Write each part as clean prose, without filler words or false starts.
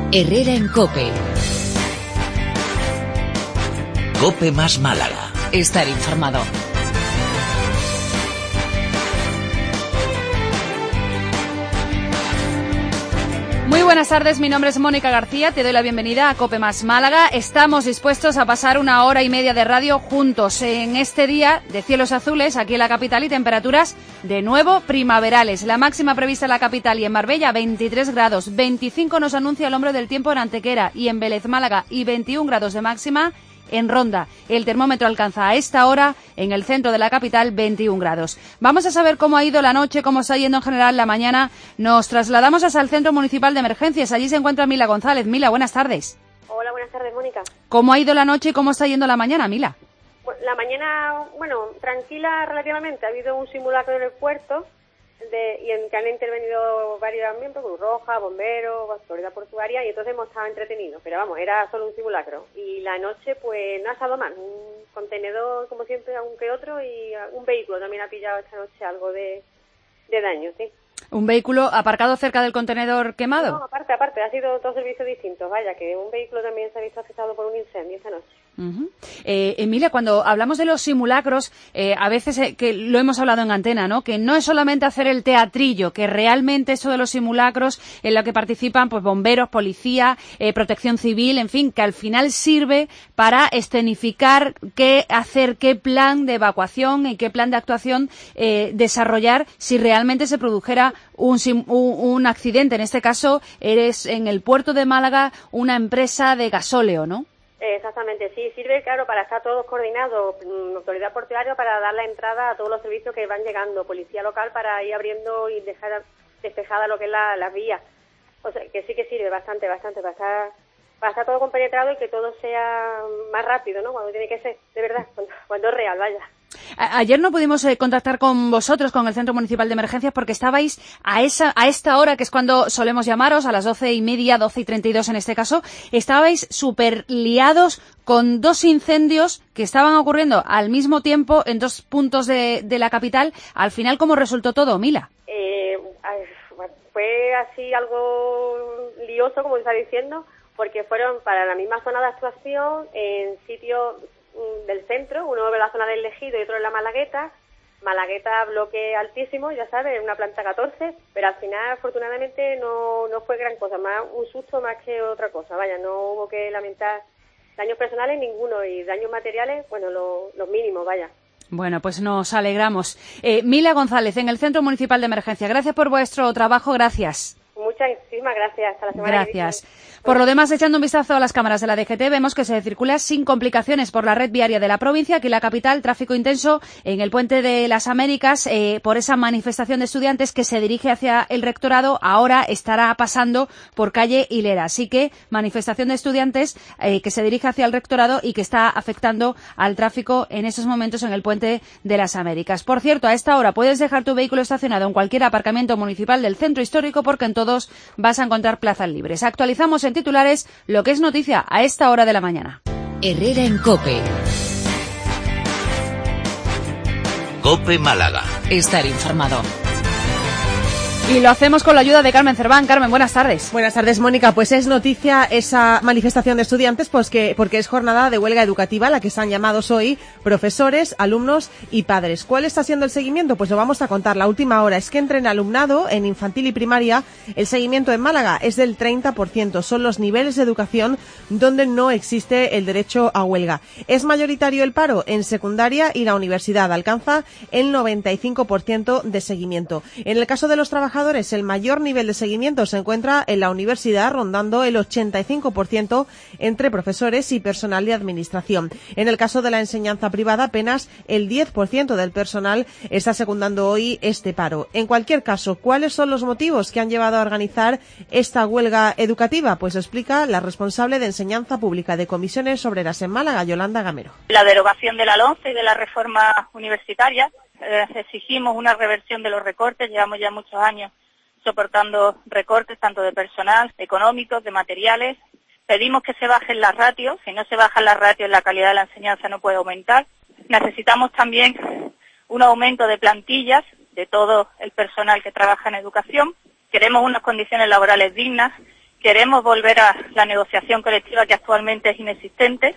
Herrera en COPE. COPE más Málaga. Estar informado. Muy buenas tardes, mi nombre es Mónica García, te doy la bienvenida a COPE más Málaga. Estamos dispuestos a pasar 1 hora y media de radio juntos en este día de cielos azules aquí en la capital y temperaturas de nuevo primaverales. La máxima prevista en la capital y en Marbella, 23 grados, 25 nos anuncia el hombre del tiempo en Antequera y en Vélez, Málaga, y 21 grados de máxima en Ronda. El termómetro alcanza a esta hora en el centro de la capital 21 grados. Vamos a saber cómo ha ido la noche, cómo está yendo en general la mañana. Nos trasladamos hasta el Centro Municipal de Emergencias. Allí se encuentra Mila González. Mila, buenas tardes. Hola, buenas tardes, Mónica. ¿Cómo ha ido la noche y cómo está yendo la mañana, Mila? La mañana, tranquila relativamente. Ha habido un simulacro en el puerto y en que han intervenido varios miembros, Cruz Roja, bomberos, autoridad portuaria, y entonces hemos estado entretenidos. Pero vamos, era solo un simulacro. Y la noche, pues, no ha estado mal. Un contenedor, como siempre, aunque otro, y un vehículo también ha pillado esta noche algo de daño, sí. ¿Un vehículo aparcado cerca del contenedor quemado? No, aparte, ha sido 2 servicios distintos. Vaya, que un vehículo también se ha visto afectado por un incendio esta noche. Emilia, cuando hablamos de los simulacros, a veces que lo hemos hablado en antena, ¿no? Que no es solamente hacer el teatrillo, que realmente eso de los simulacros en lo que participan pues bomberos, policía, protección civil, en fin, que al final sirve para escenificar qué hacer, qué plan de evacuación y qué plan de actuación desarrollar si realmente se produjera un accidente. En este caso, eres en el puerto de Málaga una empresa de gasóleo, ¿no? Exactamente, sí, sirve, claro, para estar todos coordinados, autoridad portuaria para dar la entrada a todos los servicios que van llegando, policía local para ir abriendo y dejar despejada lo que es las vías. O sea, que sí que sirve bastante, para estar todo compenetrado y que todo sea más rápido, ¿no? Cuando tiene que ser, de verdad, cuando es real, vaya. Ayer no pudimos contactar con vosotros, con el Centro Municipal de Emergencias, porque estabais a esta hora, que es cuando solemos llamaros, a las 12:30, 12:32 en este caso, estabais súper liados con 2 incendios que estaban ocurriendo al mismo tiempo en 2 puntos de la capital. Al final, ¿cómo resultó todo, Mila? Fue así algo lioso, como está diciendo, porque fueron para la misma zona de actuación en sitios del centro, uno en la zona del Ejido y otro en la Malagueta, bloque altísimo, ya sabes, una planta 14, pero al final afortunadamente no fue gran cosa, más un susto más que otra cosa, vaya, no hubo que lamentar daños personales ninguno y daños materiales, los mínimos, vaya. Bueno, pues nos alegramos. Mila González, en el Centro Municipal de Emergencia, gracias por vuestro trabajo, gracias. Muchísimas gracias. Hasta la semana que viene. Gracias. Por lo demás, echando un vistazo a las cámaras de la DGT, vemos que se circula sin complicaciones por la red viaria de la provincia. Aquí en la capital, tráfico intenso en el Puente de las Américas por esa manifestación de estudiantes que se dirige hacia el rectorado. Ahora estará pasando por calle Hilera. Así que manifestación de estudiantes que se dirige hacia el rectorado y que está afectando al tráfico en esos momentos en el Puente de las Américas. Por cierto, a esta hora puedes dejar tu vehículo estacionado en cualquier aparcamiento municipal del centro histórico porque en todos vas a encontrar plazas libres. Actualizamos en titulares lo que es noticia a esta hora de la mañana. Herrera en COPE. COPE Málaga. Estar informado. Y lo hacemos con la ayuda de Carmen Cerván. Carmen, buenas tardes. Buenas tardes, Mónica. Pues es noticia esa manifestación de estudiantes, porque es jornada de huelga educativa, la que están llamados hoy profesores, alumnos y padres. ¿Cuál está siendo el seguimiento? Pues lo vamos a contar. La última hora es que entre en alumnado, en infantil y primaria, el seguimiento en Málaga es del 30%. Son los niveles de educación donde no existe el derecho a huelga. Es mayoritario el paro en secundaria y la universidad. Alcanza el 95% de seguimiento. En el caso de los trabajadores, el mayor nivel de seguimiento se encuentra en la universidad, rondando el 85% entre profesores y personal de administración. En el caso de la enseñanza privada, apenas el 10% del personal está secundando hoy este paro. En cualquier caso, ¿cuáles son los motivos que han llevado a organizar esta huelga educativa? Pues lo explica la responsable de Enseñanza Pública de Comisiones Obreras en Málaga, Yolanda Gamero. La derogación de la LOMCE y de la reforma universitaria. Exigimos una reversión de los recortes, llevamos ya muchos años soportando recortes tanto de personal, económicos, de materiales. Pedimos que se bajen las ratios, si no se bajan las ratios la calidad de la enseñanza no puede aumentar. Necesitamos también un aumento de plantillas de todo el personal que trabaja en educación. Queremos unas condiciones laborales dignas, Queremos volver a la negociación colectiva que actualmente es inexistente.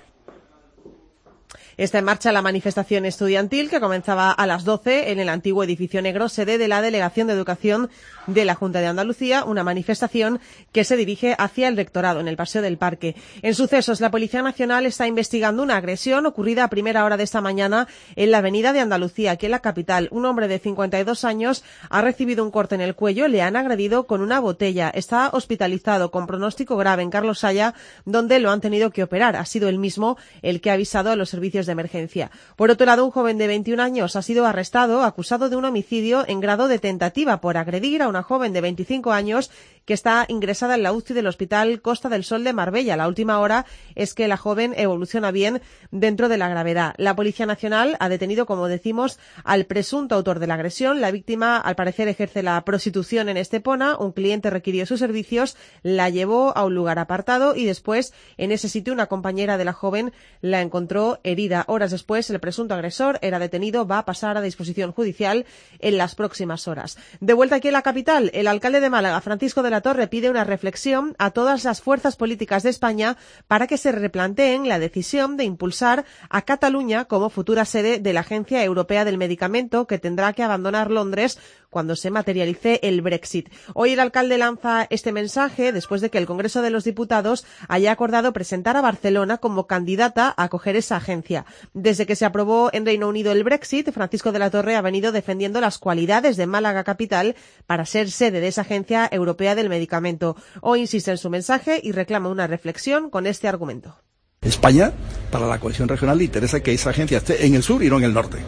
Está en marcha la manifestación estudiantil que comenzaba a las 12 en el antiguo edificio negro, sede de la Delegación de Educación de la Junta de Andalucía, una manifestación que se dirige hacia el rectorado en el Paseo del Parque. En sucesos, la Policía Nacional está investigando una agresión ocurrida a primera hora de esta mañana en la Avenida de Andalucía, aquí en la capital. Un hombre de 52 años ha recibido un corte en el cuello, le han agredido con una botella. Está hospitalizado con pronóstico grave en Carlos Saya, donde lo han tenido que operar. Ha sido él mismo el que ha avisado a los servicios de emergencia. Por otro lado, un joven de 21 años ha sido arrestado acusado de un homicidio en grado de tentativa por agredir a una joven de 25 años que está ingresada en la UCI del Hospital Costa del Sol de Marbella. La última hora es que la joven evoluciona bien dentro de la gravedad. La Policía Nacional ha detenido, como decimos, al presunto autor de la agresión. La víctima, al parecer, ejerce la prostitución en Estepona. Un cliente requirió sus servicios, la llevó a un lugar apartado y después, en ese sitio, una compañera de la joven la encontró herida. Horas después, el presunto agresor era detenido, va a pasar a disposición judicial en las próximas horas. De vuelta aquí en la capital, el alcalde de Málaga, Francisco de la Torre, pide una reflexión a todas las fuerzas políticas de España para que se replanteen la decisión de impulsar a Cataluña como futura sede de la Agencia Europea del Medicamento, que tendrá que abandonar Londres cuando se materialice el Brexit. Hoy el alcalde lanza este mensaje después de que el Congreso de los Diputados haya acordado presentar a Barcelona como candidata a acoger esa agencia. Desde que se aprobó en Reino Unido el Brexit, Francisco de la Torre ha venido defendiendo las cualidades de Málaga capital para ser sede de esa Agencia Europea del Medicamento. Hoy insiste en su mensaje y reclama una reflexión con este argumento. España, para la cohesión regional, le interesa que esa agencia esté en el sur y no en el norte.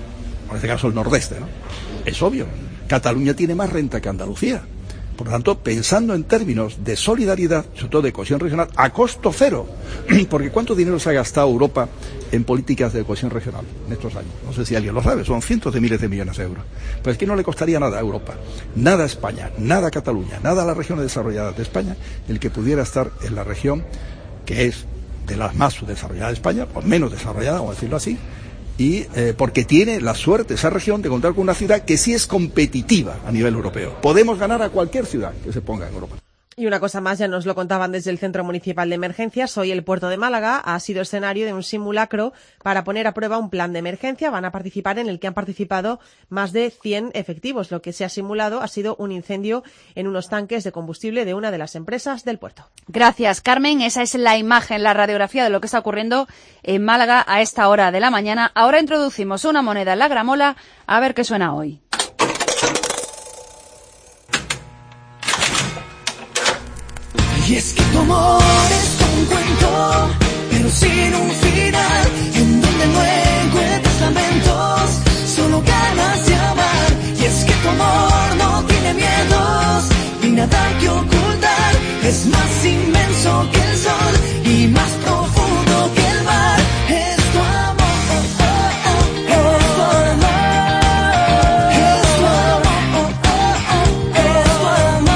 En este caso el nordeste, ¿no? Es obvio. Cataluña tiene más renta que Andalucía. Por lo tanto, pensando en términos de solidaridad, sobre todo de cohesión regional, a costo cero. Porque ¿cuánto dinero se ha gastado Europa en políticas de cohesión regional en estos años? No sé si alguien lo sabe, son cientos de miles de millones de euros. Pues es que no le costaría nada a Europa, nada a España, nada a Cataluña, nada a las regiones desarrolladas de España, el que pudiera estar en la región que es de las más subdesarrolladas de España, o menos desarrollada, vamos a decirlo así, y porque tiene la suerte esa región de contar con una ciudad que sí es competitiva a nivel europeo. Podemos ganar a cualquier ciudad que se ponga en Europa. Y una cosa más, ya nos lo contaban desde el Centro Municipal de Emergencias, hoy el Puerto de Málaga ha sido escenario de un simulacro para poner a prueba un plan de emergencia. Van a participar, en el que han participado más de 100 efectivos. Lo que se ha simulado ha sido un incendio en unos tanques de combustible de una de las empresas del puerto. Gracias, Carmen. Esa es la imagen, la radiografía de lo que está ocurriendo en Málaga a esta hora de la mañana. Ahora introducimos una moneda en la gramola, a ver qué suena hoy. Y es que tu amor es como un cuento, pero sin un final, en donde no encuentras lamentos, solo ganas de amar. Y es que tu amor no tiene miedos, ni nada que ocultar, es más inmenso que el sol y más profundo que el mar. Es tu amor, es tu amor, es tu amor, es tu amor.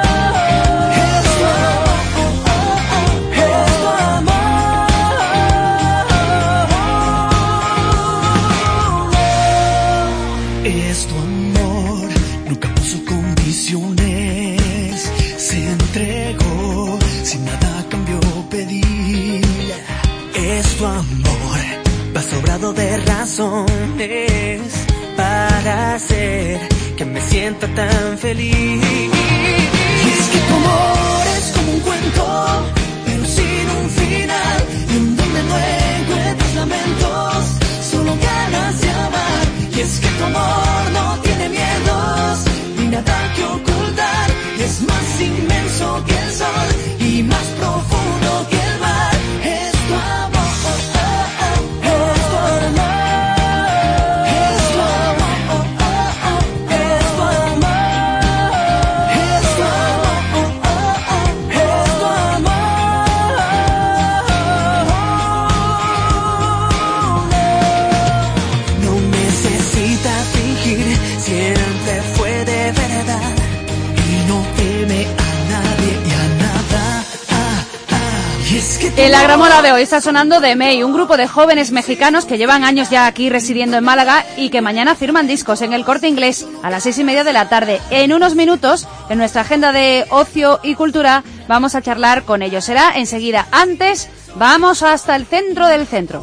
Es tu amor, nunca puso condiciones, se entregó, sin nada a cambio pedir. Es tu amor, va sobrado de razones para hacer que me sienta tan feliz. Y es que tu amor es como un cuento, pero sin un final, en donde no encuentras lamentos, solo ganas de amar. Y es que tu amor no tiene miedos, ni nada que ocultar, es más inmenso que el sol y más profundo que el mar. Es tu amor, es tu amor, es tu amor, es tu amor, es tu amor, es tu amor. No necesita fingir, siempre fue de verdad y no teme a nadie y a nada. Y es que En la gramola de hoy está sonando The May, un grupo de jóvenes mexicanos que llevan años ya aquí residiendo en Málaga y que mañana firman discos en el Corte Inglés a las 6:30 de la tarde. En unos minutos, en nuestra agenda de ocio y cultura, vamos a charlar con ellos. Será enseguida. Antes, vamos hasta el centro del centro.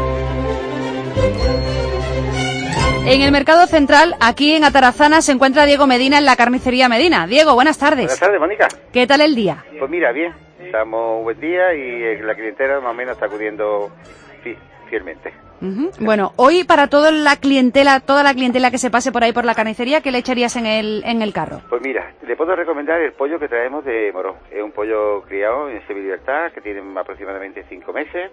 En el Mercado Central, aquí en Atarazana, se encuentra Diego Medina en la carnicería Medina. Diego, buenas tardes. Buenas tardes, Mónica. ¿Qué tal el día? Pues mira, bien. Estamos un buen día y la clientela más o menos está acudiendo fielmente. Bueno, hoy para toda la clientela que se pase por ahí por la carnicería, ¿qué le echarías en el carro? Pues mira, le puedo recomendar el pollo que traemos de Morón. Es un pollo criado en semilibertad que tiene aproximadamente 5 meses.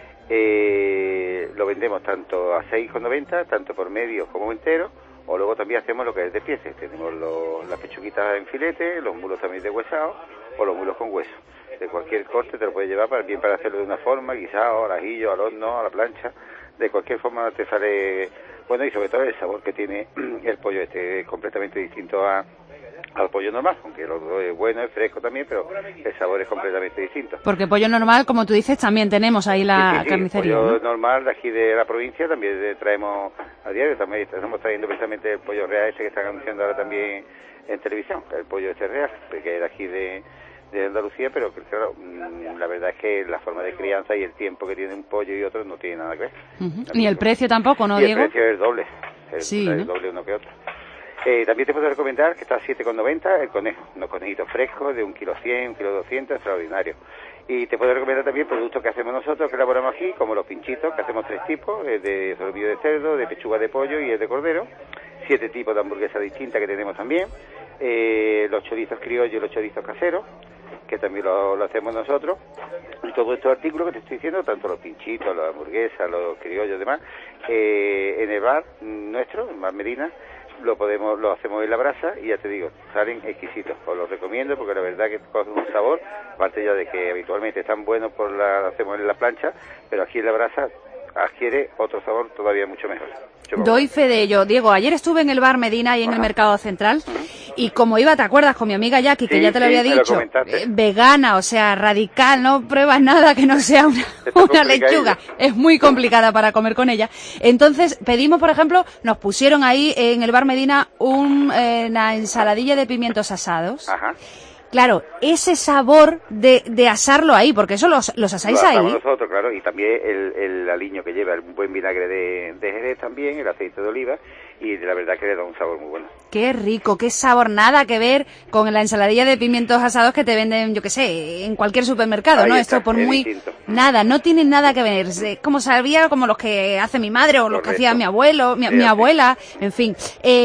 Lo vendemos tanto a 6,90, tanto por medio como entero, o luego también hacemos lo que es de piezas. Tenemos las pechuguitas en filete, los mulos también deshuesados o los mulos con hueso. De cualquier corte te lo puedes llevar bien para hacerlo de una forma, guisado, al ajillo, al horno, a la plancha. De cualquier forma te sale bueno, y sobre todo el sabor que tiene el pollo es completamente distinto al pollo normal, aunque lo es bueno, es fresco también, pero el sabor es completamente distinto. Porque pollo normal, como tú dices, también tenemos ahí la carnicería. Pollo ¿no? normal de aquí de la provincia también traemos a diario, también estamos trayendo precisamente el pollo real que están anunciando ahora también en televisión, el pollo real, que es de aquí de Andalucía, pero claro, la verdad es que la forma de crianza y el tiempo que tiene un pollo y otro no tiene nada que ver. Ni el precio tampoco, ¿no, y Diego? El precio es el doble, sí, el doble uno que otro. También te puedo recomendar que está a 7,90 el conejo, unos conejitos frescos de 1,100 kg, 1,200 kg, extraordinario. Y te puedo recomendar también productos que hacemos nosotros, que elaboramos aquí, como los pinchitos, que hacemos 3 tipos, de solomillo de cerdo, de pechuga de pollo y el de cordero, 7 tipos de hamburguesas distintas que tenemos también, los chorizos criollos y los chorizos caseros, que también lo hacemos nosotros, y todos estos artículos que te estoy diciendo, tanto los pinchitos, las hamburguesas, los criollos y demás, en el bar nuestro, en Bar Medina, lo hacemos en la brasa y ya te digo, salen exquisitos. Os los recomiendo porque la verdad que coge un sabor, aparte ya de que habitualmente están buenos lo hacemos en la plancha, pero aquí en la brasa adquiere otro sabor todavía mucho mejor. Doy fe de ello. Diego, ayer estuve en el Bar Medina y en el Mercado Central y como iba, ¿te acuerdas? Con mi amiga Jackie, que ya te lo había dicho, vegana, o sea, radical, no pruebas nada que no sea una lechuga. Es muy complicada para comer con ella. Entonces, pedimos, por ejemplo, nos pusieron ahí en el Bar Medina una ensaladilla de pimientos asados. Ajá. Claro, ese sabor de asarlo ahí, porque eso los asáis ahí. Nosotros, claro, y también el aliño que lleva, un buen vinagre de Jerez también, el aceite de oliva, y la verdad que le da un sabor muy bueno. Qué rico, qué sabor, nada que ver con la ensaladilla de pimientos asados que te venden, yo qué sé, en cualquier supermercado, ahí ¿no? Esto por muy... Distinto. Nada, no tiene nada que ver, como sabía, como los que hace mi madre o los que hacía mi abuelo, mi abuela, en fin.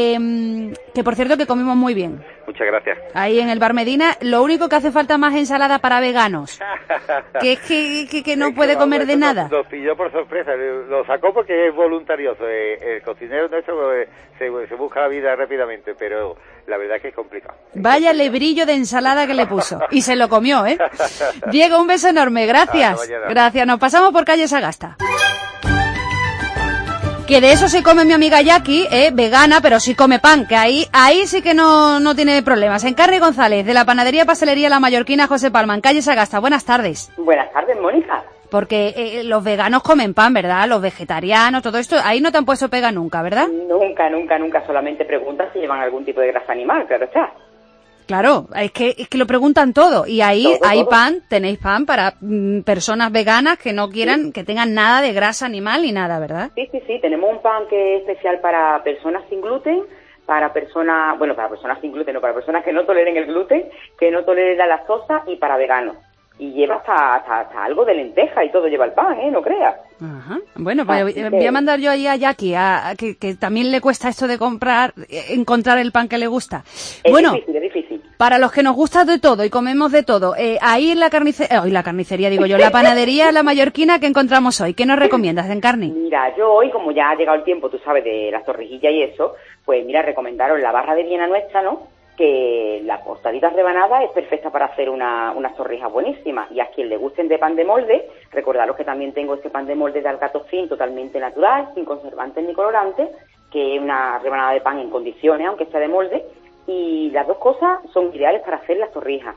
Que por cierto que comimos muy bien. Muchas gracias. Ahí en el Bar Medina, lo único que hace falta más ensalada para veganos. Que es que no puede comer de nada. Nos pilló por sorpresa, lo sacó porque es voluntarioso. El cocinero nuestro se busca la vida rápidamente, pero la verdad es que es complicado. Vaya lebrillo de ensalada que le puso. Y se lo comió, ¿eh? Diego, un beso enorme. Gracias. Gracias. Nos pasamos por calle Sagasta. Que de eso sí come mi amiga Jackie, vegana, pero sí come pan, que ahí sí que no tiene problemas. Encarni González, de la panadería Pastelería La Mallorquina José Palma, en calle Sagasta. Buenas tardes. Buenas tardes, Mónica. Porque los veganos comen pan, ¿verdad? Los vegetarianos, todo esto, ahí no te han puesto pega nunca, ¿verdad? Nunca. Solamente preguntan si llevan algún tipo de grasa animal, claro está. Claro, es que lo preguntan todo. Y ahí hay pan, tenéis pan para personas veganas que no quieran, que tengan nada de grasa animal ni nada, ¿verdad? Sí. Tenemos un pan que es especial para personas sin gluten, para personas sin gluten, no, para personas que no toleren el gluten, que no toleren la lactosa y para veganos. Y lleva hasta algo de lenteja y todo lleva el pan, no creas. Ajá. Bueno, pues voy a mandar yo ahí a Jackie, que también le cuesta esto de encontrar el pan que le gusta. Es difícil. Para los que nos gusta de todo y comemos de todo, ahí en la carnicería, digo yo, la panadería La Mallorquina que encontramos hoy, ¿qué nos recomiendas, Encarni? Mira, yo hoy, como ya ha llegado el tiempo, tú sabes, de las torrejillas y eso, pues mira, recomendaron la barra de Viena nuestra, ¿no? Que la cortadita rebanada es perfecta para hacer unas torrijas buenísimas. Y a quien le gusten de pan de molde, recordaros que también tengo este pan de molde de algatofín totalmente natural, sin conservantes ni colorantes, que es una rebanada de pan en condiciones, aunque sea de molde, y las dos cosas son ideales para hacer las torrijas. Así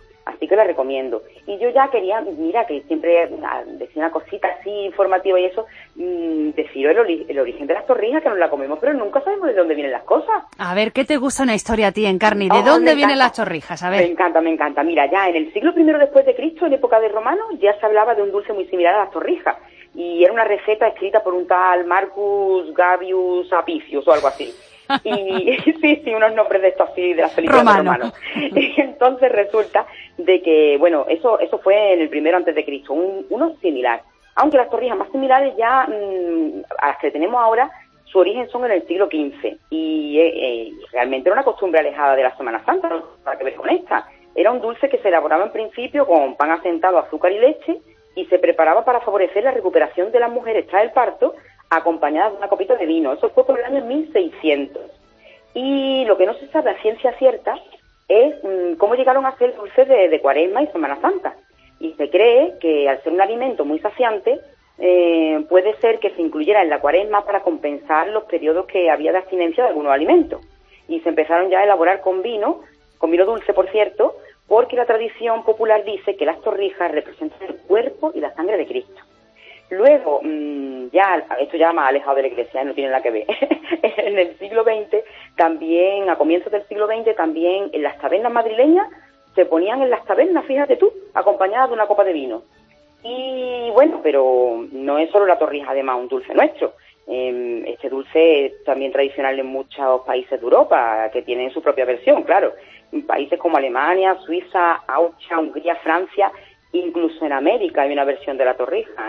así que la recomiendo. Y yo ya quería, mira, que siempre decía una cosita así informativa y eso, decir el origen de las torrijas, que nos la comemos, pero nunca sabemos de dónde vienen las cosas. A ver, ¿qué te gusta una historia a ti, Encarni? ¿De dónde vienen las torrijas? A ver. Me encanta. Mira, ya en el siglo I después de Cristo, en época de romanos, ya se hablaba de un dulce muy similar a las torrijas. Y era una receta escrita por un tal Marcus Gavius Apicius o algo así. Y sí, unos nombres de estos así, de las películas romanos. Y entonces resulta de que, bueno, eso fue en el primero antes de Cristo, uno similar. Aunque las torrijas más similares ya, a las que tenemos ahora, su origen son en el siglo XV. Y realmente era una costumbre alejada de la Semana Santa, no para que ver con esta. Era un dulce que se elaboraba en principio con pan asentado, azúcar y leche, y se preparaba para favorecer la recuperación de las mujeres tras el parto, acompañadas de una copita de vino. Eso fue por el año 1600. Y lo que no se sabe a ciencia cierta es cómo llegaron a ser dulces de Cuaresma y Semana Santa. Y se cree que al ser un alimento muy saciante, puede ser que se incluyera en la Cuaresma para compensar los periodos que había de abstinencia de algunos alimentos. Y se empezaron ya a elaborar con vino dulce, por cierto, porque la tradición popular dice que las torrijas representan el cuerpo y la sangre de Cristo. Luego, esto ya más alejado de la Iglesia, no tiene nada que ver. En el siglo XX, también, a comienzos del siglo XX, también en las tabernas madrileñas, se ponían en las tabernas, fíjate tú, acompañadas de una copa de vino. Y bueno, pero no es solo la torrija, además, un dulce nuestro. Este dulce es también tradicional en muchos países de Europa, que tienen su propia versión, claro. En países como Alemania, Suiza, Austria, Hungría, Francia, incluso en América hay una versión de la torrija,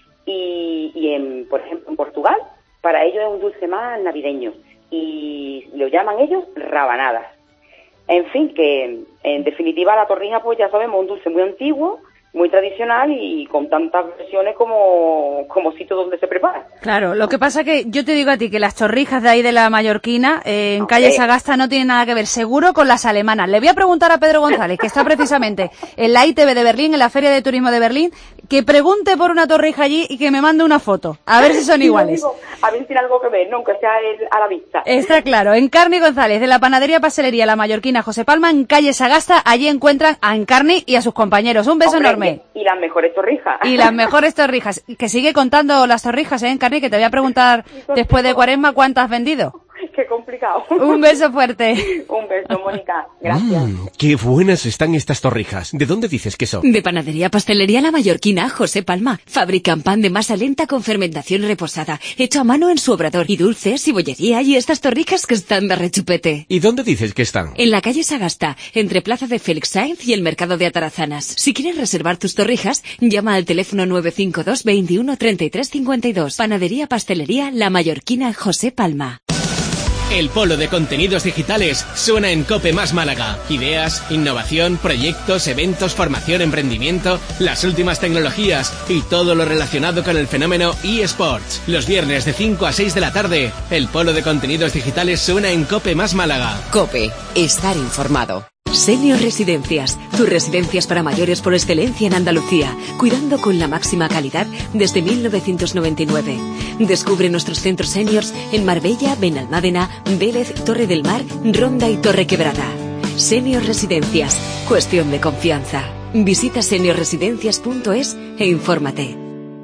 por ejemplo, en Portugal, para ellos es un dulce más navideño y lo llaman ellos rabanadas. En fin, que en definitiva la torrija, pues ya sabemos, un dulce muy antiguo, muy tradicional y con tantas versiones como sitio donde se prepara. Claro, lo que pasa que yo te digo a ti que las torrijas de ahí de la Mallorquina, en calle Sagasta, no tienen nada que ver, seguro, con las alemanas. Le voy a preguntar a Pedro González, que está precisamente en la ITV de Berlín, en la Feria de Turismo de Berlín, que pregunte por una torrija allí y que me mande una foto, a ver si son iguales. A ver si tiene algo que ver, no, aunque sea a la vista. Está claro. Encarni González, de la panadería pastelería La Mallorquina José Palma, en calle Sagasta, allí encuentran a Encarni y a sus compañeros. Un beso enorme. Y las mejores torrijas. Y las mejores torrijas. Que sigue contando las torrijas, Encarni, que te voy a preguntar después de Cuaresma cuántas has vendido. Qué complicado. Un beso fuerte. Un beso, Mónica. Gracias. Qué buenas están estas torrijas. ¿De dónde dices que son? De Panadería Pastelería La Mallorquina José Palma. Fabrican pan de masa lenta con fermentación reposada, hecho a mano en su obrador, y dulces y bollería y estas torrijas que están de rechupete. ¿Y dónde dices que están? En la calle Sagasta, entre Plaza de Félix Sainz y el Mercado de Atarazanas. Si quieres reservar tus torrijas, llama al teléfono 952 21 33 52. Panadería Pastelería La Mallorquina José Palma. El polo de contenidos digitales suena en COPE Más Málaga. Ideas, innovación, proyectos, eventos, formación, emprendimiento, las últimas tecnologías y todo lo relacionado con el fenómeno eSports. Los viernes de 5 a 6 de la tarde, el polo de contenidos digitales suena en COPE Más Málaga. COPE, estar informado. Senior Residencias, tus residencias para mayores por excelencia en Andalucía, cuidando con la máxima calidad desde 1999. Descubre nuestros centros seniors en Marbella, Benalmádena, Vélez, Torre del Mar, Ronda y Torre Quebrada. Senior Residencias, cuestión de confianza. Visita seniorresidencias.es e infórmate.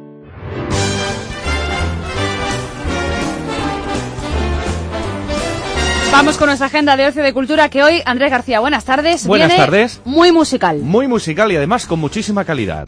Vamos con nuestra agenda de ocio de cultura, que hoy, Andrés García, buenas tardes. Buenas tardes. Muy musical. Muy musical y además con muchísima calidad.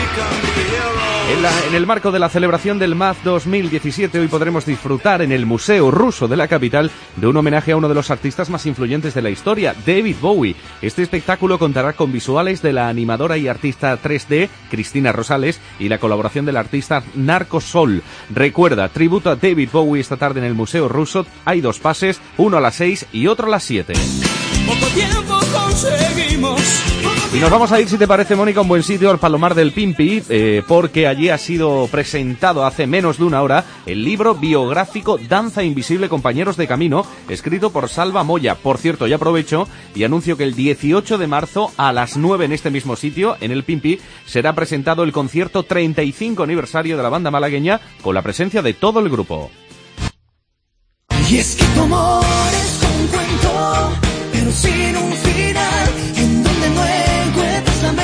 En el marco de la celebración del MAZ 2017, hoy podremos disfrutar en el Museo Ruso de la capital de un homenaje a uno de los artistas más influyentes de la historia, David Bowie. Este espectáculo contará con visuales de la animadora y artista 3D, Cristina Rosales, y la colaboración del artista Narco Sol. Recuerda, tributo a David Bowie esta tarde en el Museo Ruso. Hay 2 pases, uno a las 6 y otro a las 7. Poco tiempo conseguimos. Y nos vamos a ir, si te parece, Mónica, a un buen sitio, al Palomar del Pimpi, porque allí ha sido presentado hace menos de una hora el libro biográfico Danza Invisible, Compañeros de Camino, escrito por Salva Moya. Por cierto, ya aprovecho y anuncio que el 18 de marzo a las 9 en este mismo sitio, en el Pimpi, será presentado el concierto 35 aniversario de la banda malagueña, con la presencia de todo el grupo. Y es que tu amor es como un cuento, pero sin un final, en donde no encuentras la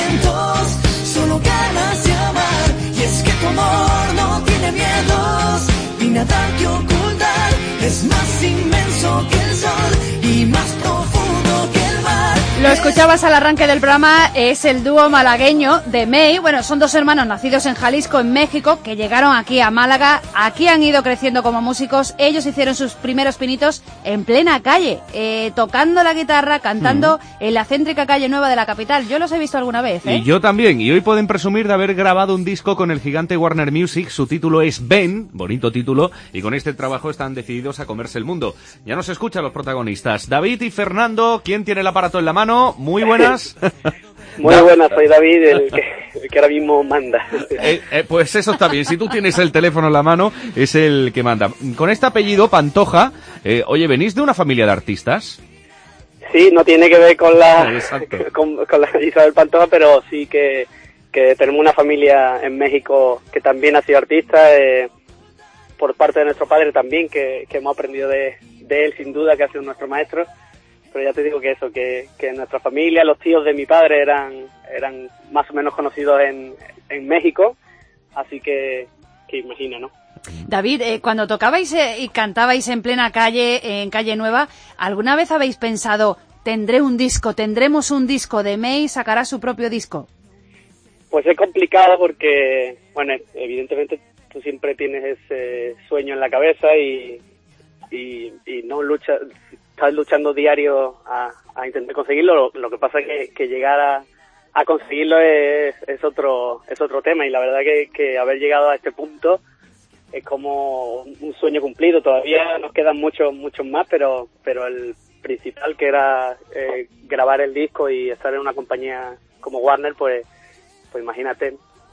Lo escuchabas al arranque del programa, es el dúo malagueño de May. Bueno, son dos hermanos nacidos en Jalisco, en México, que llegaron aquí a Málaga. Aquí han ido creciendo como músicos. Ellos hicieron sus primeros pinitos en plena calle, tocando la guitarra, cantando en la céntrica calle nueva de la capital. Yo los he visto alguna vez, ¿eh? Y yo también. Y hoy pueden presumir de haber grabado un disco con el gigante Warner Music. Su título es Ben, bonito título, y con este trabajo están decididos a comerse el mundo. Ya nos escuchan los protagonistas. David y Fernando, ¿quién tiene el aparato en la mano? Muy buenas. Muy buenas, soy David, el que ahora mismo manda. Pues eso está bien, si tú tienes el teléfono en la mano, es el que manda. Con este apellido, Pantoja, oye, ¿venís de una familia de artistas? Sí, no tiene que ver con la Isabel Pantoja, pero sí que tenemos una familia en México que también ha sido artista, por parte de nuestro padre también, que hemos aprendido de él, sin duda, que ha sido nuestro maestro. Pero ya te digo que eso, que nuestra familia, los tíos de mi padre eran más o menos conocidos en México, así que imagina, ¿no? David, cuando tocabais y cantabais en plena calle, en Calle Nueva, ¿alguna vez habéis pensado, tendremos un disco de May, sacará su propio disco? Pues es complicado porque, bueno, evidentemente tú siempre tienes ese sueño en la cabeza y no estás luchando diario a intentar conseguirlo. Lo que pasa es que llegar a conseguirlo es otro tema, y la verdad que haber llegado a este punto es como un sueño cumplido. Todavía nos quedan muchos más, pero el principal, que era grabar el disco y estar en una compañía como Warner, pues imagínate.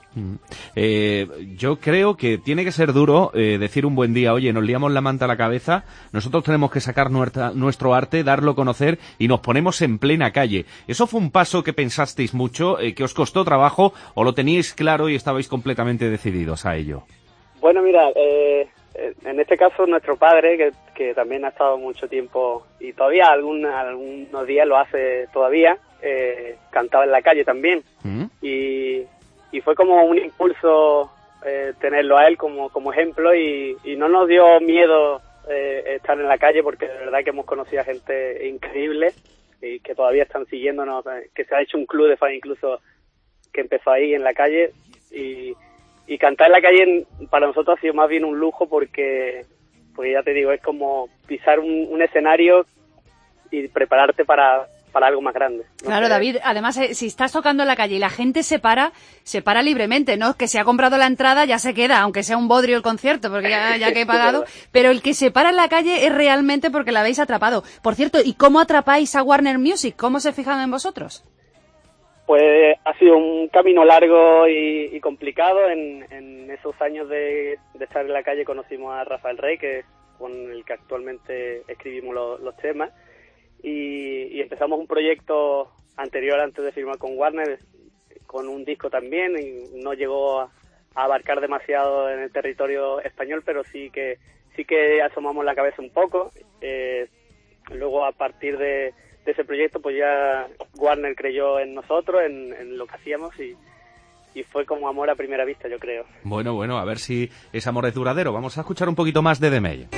Yo creo que tiene que ser duro decir un buen día, oye, nos liamos la manta a la cabeza, nosotros tenemos que sacar nuestro arte, darlo a conocer, y nos ponemos en plena calle. ¿Eso fue un paso que pensasteis mucho, que os costó trabajo, o lo teníais claro y estabais completamente decididos a ello? Bueno, mira, en este caso nuestro padre, que también ha estado mucho tiempo, y todavía algunos días lo hace todavía, cantaba en la calle también, y fue como un impulso tenerlo a él como ejemplo, y no nos dio miedo estar en la calle, porque de verdad que hemos conocido a gente increíble y que todavía están siguiéndonos, que se ha hecho un club de fans incluso que empezó ahí en la calle, y cantar en la calle para nosotros ha sido más bien un lujo, porque ya te digo, es como pisar un escenario y prepararte para algo más grande. Claro, David, además, si estás tocando en la calle y la gente se para libremente, ¿no? Que se ha comprado la entrada ya se queda, aunque sea un bodrio el concierto, porque ya que he pagado, pero el que se para en la calle es realmente porque la habéis atrapado. Por cierto, ¿y cómo atrapáis a Warner Music? ¿Cómo se fijan en vosotros? Pues ha sido un camino largo y complicado. En esos años de estar en la calle conocimos a Rafael Rey, que es con el que actualmente escribimos los temas, y empezamos un proyecto anterior, antes de firmar con Warner, con un disco también, y no llegó a abarcar demasiado en el territorio español, pero sí que asomamos la cabeza un poco. Luego, a partir de ese proyecto, pues ya Warner creyó en nosotros, en lo que hacíamos, y fue como amor a primera vista, yo creo. Bueno, a ver si ese amor es duradero. Vamos a escuchar un poquito más de The May.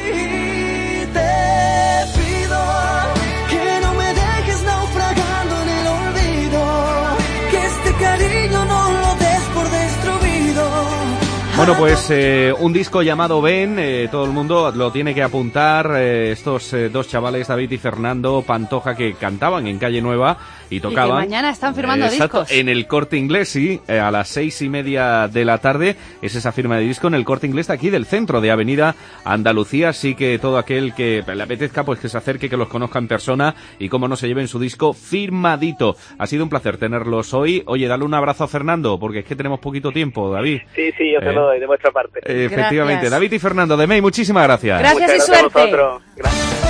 Bueno, pues un disco llamado Ben, todo el mundo lo tiene que apuntar, estos dos chavales, David y Fernando Pantoja, que cantaban en Calle Nueva y tocaban. Y que mañana están firmando discos. En el Corte Inglés, sí, a las 6:30 de la tarde, es esa firma de disco en el Corte Inglés de aquí del centro de Avenida Andalucía, así que todo aquel que le apetezca, pues que se acerque, que los conozca en persona y cómo no se lleven su disco firmadito. Ha sido un placer tenerlos hoy. Oye, dale un abrazo a Fernando, porque es que tenemos poquito tiempo, David. Sí, yo te lo doy de vuestra parte. Efectivamente. Gracias. David y Fernando de May, muchísimas gracias. Gracias y suerte. A vosotros. Gracias.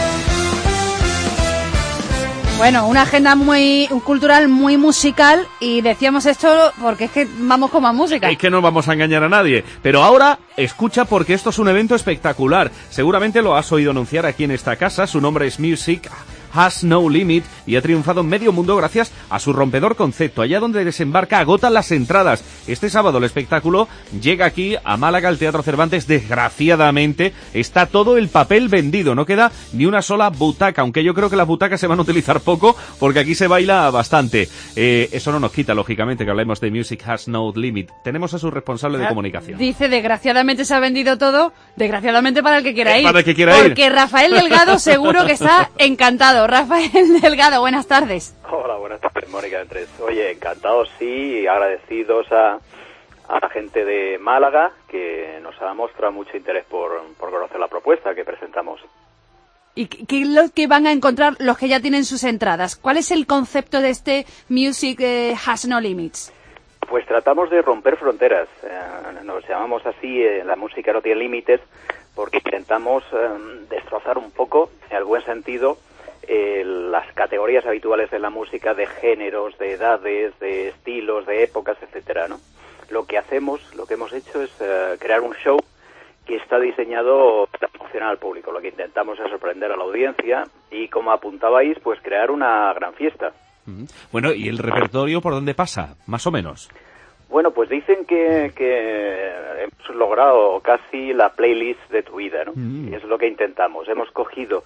Bueno, una agenda muy cultural, muy musical, y decíamos esto porque es que vamos con más música. Es que no vamos a engañar a nadie. Pero ahora, escucha, porque esto es un evento espectacular. Seguramente lo has oído anunciar aquí en esta casa. Su nombre es Music. Has No Limit y ha triunfado en medio mundo gracias a su rompedor concepto. Allá donde desembarca agotan las entradas. Este sábado el espectáculo llega aquí a Málaga, al Teatro Cervantes. Desgraciadamente está todo el papel vendido, no queda ni una sola butaca, aunque yo creo que las butacas se van a utilizar poco porque aquí se baila bastante. Eso no nos quita, lógicamente, que hablemos de Music Has No Limit. Tenemos a su responsable de comunicación. Dice, desgraciadamente se ha vendido todo, desgraciadamente para el que quiera ir. Para el que quiera ir. Porque Rafael Delgado seguro que está encantado. Rafael Delgado, buenas tardes. Hola, buenas tardes, Mónica Andrés. Oye, encantados, sí, y agradecidos a la gente de Málaga, que nos ha mostrado mucho interés por conocer la propuesta que presentamos. ¿Y qué es lo que van a encontrar los que ya tienen sus entradas? ¿Cuál es el concepto de este Music Has No Limits? Pues tratamos de romper fronteras. Nos llamamos así, la música no tiene límites, porque intentamos destrozar un poco, en el buen sentido, las categorías habituales de la música, de géneros, de edades, de estilos, de épocas, etcétera, ¿no? Lo que hemos hecho es crear un show que está diseñado para emocionar al público. Lo que intentamos es sorprender a la audiencia y, como apuntabais, pues crear una gran fiesta. Bueno, ¿y el repertorio por dónde pasa, más o menos? Bueno, pues dicen que hemos logrado casi la playlist de tu vida, ¿no? Es lo que intentamos. Hemos cogido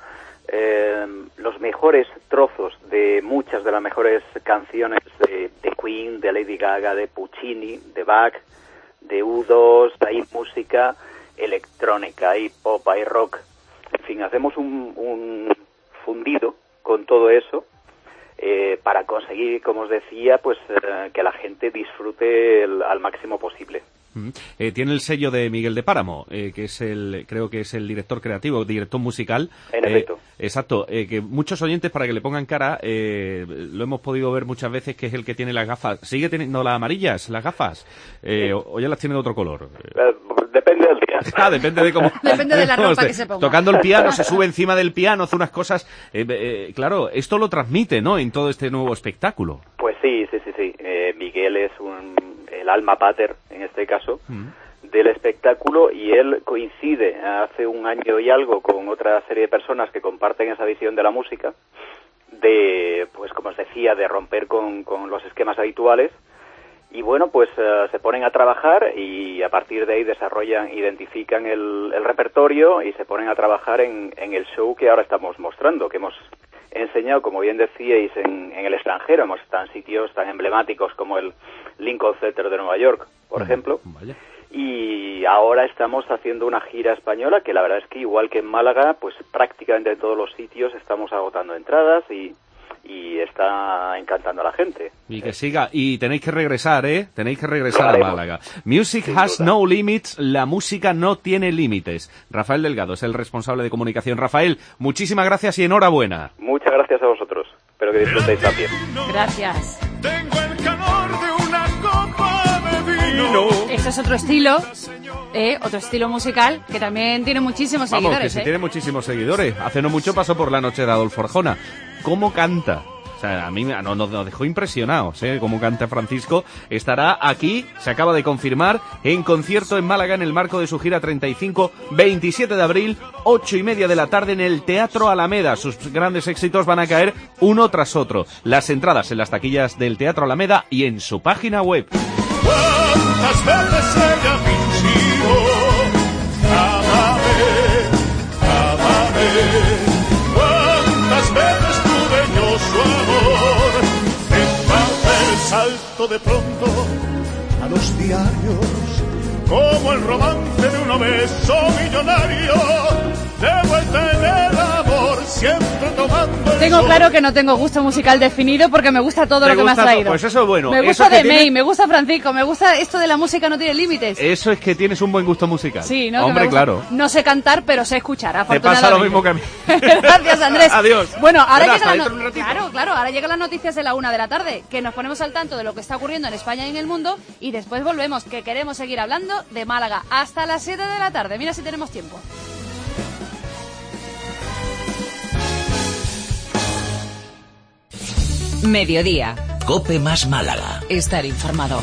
los mejores trozos de muchas de las mejores canciones de Queen, de Lady Gaga, de Puccini, de Bach, de U2, hay música electrónica, hay pop, hay rock. En fin, hacemos un fundido con todo eso para conseguir, como os decía, pues que la gente disfrute al máximo posible. Tiene el sello de Miguel de Páramo, que es creo que es el director creativo, director musical. En efecto. Exacto, que muchos oyentes, para que le pongan cara, lo hemos podido ver muchas veces, que es el que tiene las gafas. ¿Sigue teniendo las amarillas, las gafas? O ya las tiene de otro color? Depende del día. Depende de cómo... Depende de la ropa que se ponga. Tocando el piano, se sube encima del piano, hace unas cosas... claro, esto lo transmite, ¿no?, en todo este nuevo espectáculo. Pues sí. Miguel es el alma pater, en este caso, del espectáculo, y él coincide hace un año y algo con otra serie de personas que comparten esa visión de la música, de, pues como os decía, de romper con los esquemas habituales, y bueno, pues se ponen a trabajar y a partir de ahí identifican el repertorio y se ponen a trabajar en el show que ahora estamos mostrando, que hemos enseñado, como bien decíais, en el extranjero. Hemos estado en sitios tan emblemáticos como el Lincoln Center de Nueva York, por ejemplo. Vaya. Y ahora estamos haciendo una gira española que la verdad es que, igual que en Málaga, pues prácticamente en todos los sitios estamos agotando entradas y está encantando a la gente. Y que siga. Y tenéis que regresar, Tenéis que regresar a Málaga. Music Has No Limits, la música no tiene límites. Rafael Delgado es el responsable de comunicación. Rafael, muchísimas gracias y enhorabuena. Muchas gracias a vosotros. Espero que disfrutéis también. Gracias. Tengo el calor de una copa de vino. Este es otro estilo musical que también tiene muchísimos seguidores. Vamos, que sí tiene muchísimos seguidores. Hace no mucho pasó por la noche de Adolfo Arjona. ¿Cómo canta? O sea, a mí nos dejó impresionados, cómo canta Francisco. Estará aquí, se acaba de confirmar, en concierto en Málaga en el marco de su gira 35, 27 de abril, 8:30 de la tarde en el Teatro Alameda. Sus grandes éxitos van a caer uno tras otro. Las entradas en las taquillas del Teatro Alameda y en su página web. ¿Cuántas veces ella fingió? Amame. ¿Cuántas veces tuve yo su amor? El salto de pronto a los diarios, como el romance de un obeso millonario, de vuelta en el amor, siempre tomando el Tengo sol. claro que no tengo gusto musical definido porque me gusta todo lo que me has traído. Pues eso es bueno. Me gusta eso de May, me gusta Francisco, me gusta esto de la música no tiene límites. Eso es que tienes un buen gusto musical. Sí, ¿no? Hombre, claro. No sé cantar, pero sé escuchar, Te afortunadamente. pasa lo mismo que a mí. Gracias, Andrés. Adiós. Bueno, ahora Hasta llega dentro de un ratito. Claro, ahora llegan las noticias de la 1 de la tarde, que nos ponemos al tanto de lo que está ocurriendo en España y en el mundo, y después volvemos, que queremos seguir hablando de Málaga hasta las 7 de la tarde. Mira si tenemos tiempo. Mediodía. Cope más Málaga. Estar informado.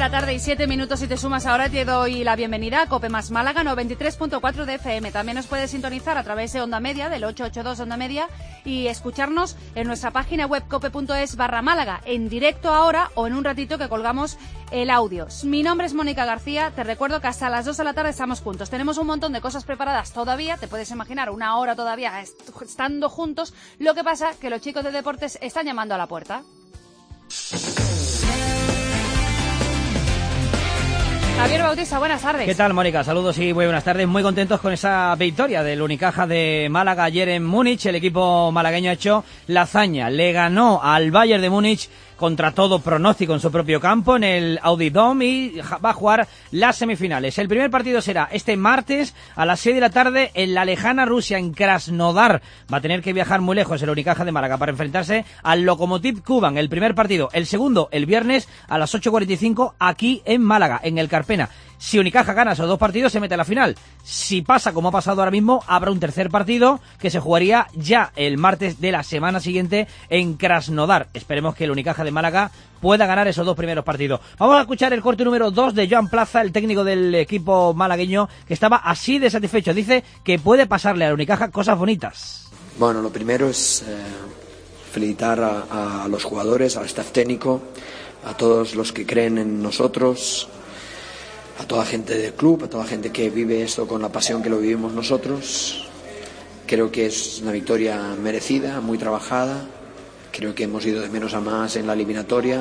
la tarde y 7 minutos. Si te sumas ahora, te doy la bienvenida a Cope Más Málaga 93.4 de FM. También nos puedes sintonizar a través de Onda Media, del 882 Onda Media, y escucharnos en nuestra página web cope.es/Málaga, en directo ahora o en un ratito que colgamos el audio. Mi nombre es Mónica García. Te recuerdo que hasta las 2 de la tarde estamos juntos. Tenemos un montón de cosas preparadas todavía. Te puedes imaginar una hora todavía estando juntos. Lo que pasa que los chicos de deportes están llamando a la puerta. Javier Bautista, buenas tardes. ¿Qué tal, Mónica? Saludos y muy buenas tardes. Muy contentos con esa victoria del Unicaja de Málaga ayer en Múnich. El equipo malagueño ha hecho la hazaña. Le ganó al Bayern de Múnich contra todo pronóstico en su propio campo, en el Audi Dome, y va a jugar las semifinales. El primer partido será este martes a las 6 de la tarde en la lejana Rusia, en Krasnodar. Va a tener que viajar muy lejos el Unicaja de Málaga para enfrentarse al Lokomotiv Kuban. El primer partido, el segundo, el viernes a las 8:45 aquí en Málaga, en el Carpena. Si Unicaja gana esos dos partidos, se mete a la final. Si pasa como ha pasado ahora mismo, habrá un tercer partido que se jugaría ya el martes de la semana siguiente en Krasnodar. Esperemos que el Unicaja de Málaga pueda ganar esos dos primeros partidos. Vamos a escuchar el corte número 2 de Joan Plaza, el técnico del equipo malagueño, que estaba así de satisfecho. Dice que puede pasarle al Unicaja cosas bonitas. Bueno, lo primero es felicitar a los jugadores, al staff técnico, a todos los que creen en nosotros, a toda gente del club, a toda gente que vive esto con la pasión que lo vivimos nosotros. Creo que es una victoria merecida, muy trabajada. Creo que hemos ido de menos a más en la eliminatoria.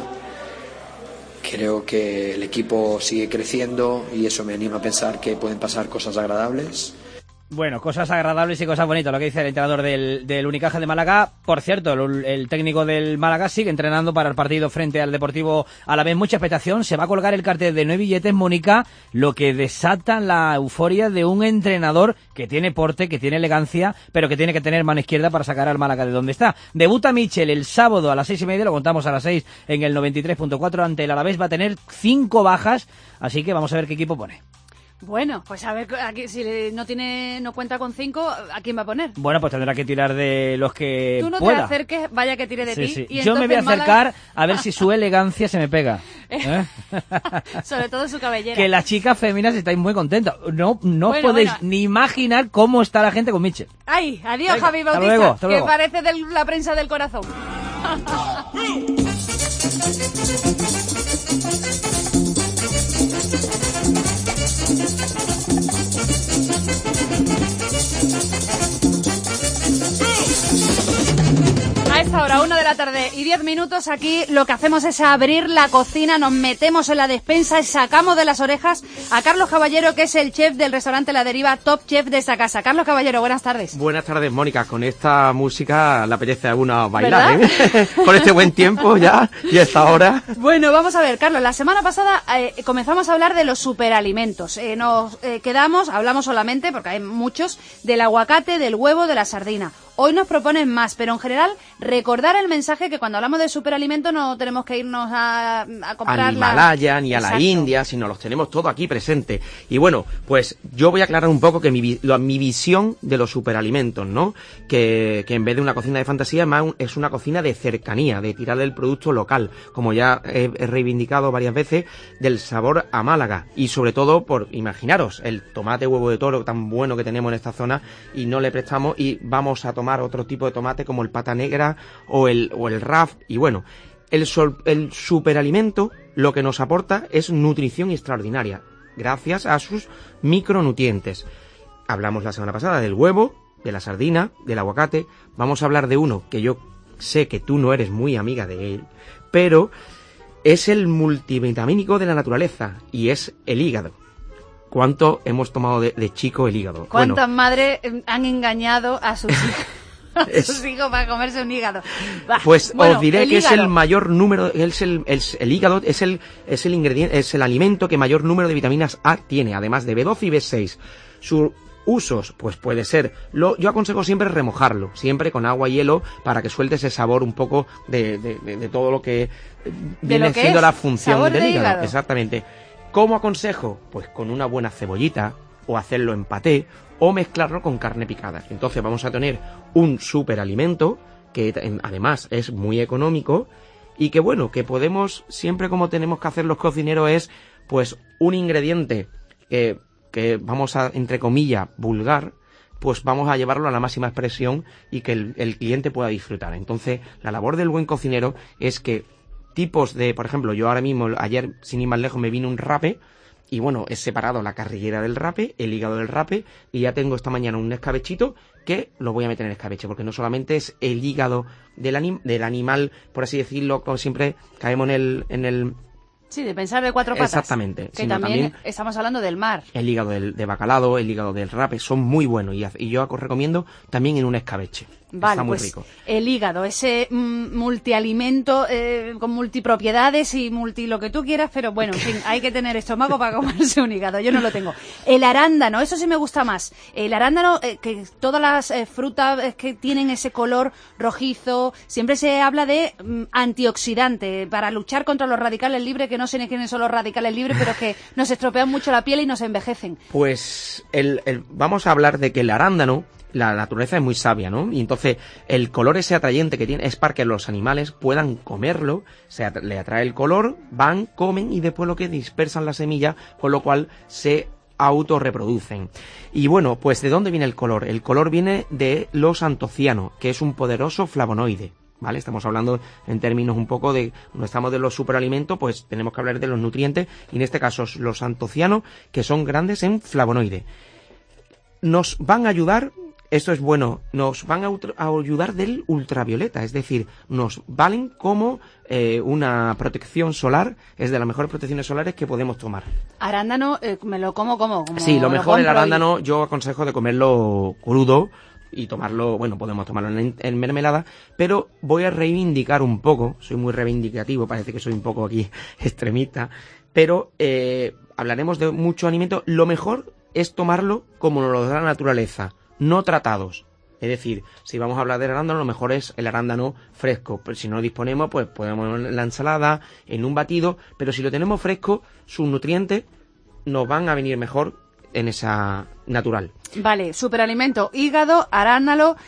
Creo que el equipo sigue creciendo y eso me anima a pensar que pueden pasar cosas agradables. Bueno, cosas agradables y cosas bonitas, lo que dice el entrenador del Unicaja de Málaga. Por cierto, el técnico del Málaga sigue entrenando para el partido frente al Deportivo Alavés. Mucha expectación, se va a colgar el cartel de 9 billetes, Mónica, lo que desata la euforia de un entrenador que tiene porte, que tiene elegancia, pero que tiene que tener mano izquierda para sacar al Málaga de donde está. Debuta Michel el sábado a las 6:30, lo contamos a las 6 en el 93.4 ante el Alavés. Va a tener 5 bajas, así que vamos a ver qué equipo pone. Bueno, pues a ver, aquí, si no cuenta con 5, ¿a quién va a poner? Bueno, pues tendrá que tirar de los que Tú no pueda. te acerques, vaya que tire de ti. Sí. Y yo me voy a acercar Málaga... a ver si su elegancia se me pega. Sobre todo su cabellera. Que las chicas féminas estáis muy contentas. No bueno, podéis ni imaginar cómo está la gente con Michel. Ay, adiós, venga, Javi Bautista, hasta luego. que parece de la prensa del corazón. A esta hora, 1 de la tarde y 10 minutos, aquí lo que hacemos es abrir la cocina, nos metemos en la despensa y sacamos de las orejas a Carlos Caballero, que es el chef del restaurante La Deriva, top chef de esta casa. Carlos Caballero, buenas tardes. Buenas tardes, Mónica. Con esta música le apetece a uno bailar, ¿eh? Con este buen tiempo ya y a esta hora. Bueno, vamos a ver, Carlos, la semana pasada comenzamos a hablar de los superalimentos. Nos hablamos solamente, porque hay muchos, del aguacate, del huevo, de la sardina. Hoy nos proponen más, pero en general recordar el mensaje que cuando hablamos de superalimento no tenemos que irnos a comprar al Himalaya ni a la India, sino los tenemos todo aquí presente. Y bueno, pues yo voy a aclarar un poco que mi visión de los superalimentos, ¿no? Que en vez de una cocina de fantasía es una cocina de cercanía, de tirar del producto local, como ya he reivindicado varias veces, del sabor a Málaga. Y sobre todo por, imaginaros, el tomate huevo de toro tan bueno que tenemos en esta zona y no le prestamos y vamos a tomar otro tipo de tomate como el pata negra o el raf. Y bueno, el superalimento lo que nos aporta es nutrición extraordinaria gracias a sus micronutrientes. Hablamos la semana pasada del huevo, de la sardina, del aguacate. Vamos a hablar de uno que yo sé que tú no eres muy amiga de él, pero es el multivitamínico de la naturaleza y es el hígado. ¿Cuánto hemos tomado de chico el hígado? ¿Cuántas madres han engañado a sus hijos para comerse un hígado? Pues os diré que es el mayor número, el hígado es el ingrediente, es el alimento que mayor número de vitaminas A tiene, además de B12 y B6. Sus usos, pues puede ser, yo aconsejo siempre remojarlo, siempre con agua y hielo, para que suelte ese sabor un poco de todo lo que viene siendo la función del hígado. Exactamente. ¿Cómo aconsejo? Pues con una buena cebollita, o hacerlo en paté, o mezclarlo con carne picada. Entonces vamos a tener un superalimento que además es muy económico y que bueno, que podemos, siempre como tenemos que hacer los cocineros es, pues, un ingrediente que vamos a, entre comillas, vulgar, pues vamos a llevarlo a la máxima expresión y que el cliente pueda disfrutar. Entonces, la labor del buen cocinero es que tipos de, por ejemplo, yo ahora mismo, ayer, sin ir más lejos, me vino un rape, y bueno, he separado la carrillera del rape, el hígado del rape, y ya tengo esta mañana un escabechito que lo voy a meter en escabeche, porque no solamente es el hígado del animal, por así decirlo, como siempre caemos en el Sí, de pensar de cuatro patas. Exactamente. Que también estamos hablando del mar. El hígado de bacalao, el hígado del rape, son muy buenos, y yo os recomiendo también en un escabeche. Vale, está muy pues rico. El hígado, ese multialimento con multipropiedades y lo que tú quieras, pero bueno, en fin, hay que tener estómago para comerse un hígado, yo no lo tengo. El arándano, eso sí me gusta más. El arándano, que todas las frutas que tienen ese color rojizo, siempre se habla de antioxidante, para luchar contra los radicales libres, que no sé ni quiénes son los radicales libres, pero que nos estropean mucho la piel y nos envejecen. Pues vamos a hablar de que el arándano, la naturaleza es muy sabia, ¿no? Y entonces el color ese atrayente que tiene es para que los animales puedan comerlo, le atrae el color, van, comen y después lo que dispersan la semilla, con lo cual se autorreproducen. Y bueno, pues ¿de dónde viene el color? El color viene de los antocianos, que es un poderoso flavonoide. ¿Vale? Estamos hablando en términos un poco de, cuando estamos de los superalimentos, pues tenemos que hablar de los nutrientes, y en este caso los antocianos, que son grandes en flavonoide. Nos van a ayudar, esto es bueno, nos van a ayudar del ultravioleta, es decir, nos valen como una protección solar, es de las mejores protecciones solares que podemos tomar. Arándano, me lo como sí, lo mejor el arándano, yo aconsejo de comerlo crudo, y tomarlo, bueno, podemos tomarlo en mermelada, pero voy a reivindicar un poco, soy muy reivindicativo, parece que soy un poco aquí extremista, pero hablaremos de mucho alimento. Lo mejor es tomarlo como nos lo da la naturaleza, no tratados. Es decir, si vamos a hablar del arándano, lo mejor es el arándano fresco. Pero si no lo disponemos, pues podemos en la ensalada, en un batido, pero si lo tenemos fresco, sus nutrientes nos van a venir mejor en esa natural. Vale, superalimento, hígado, arándano,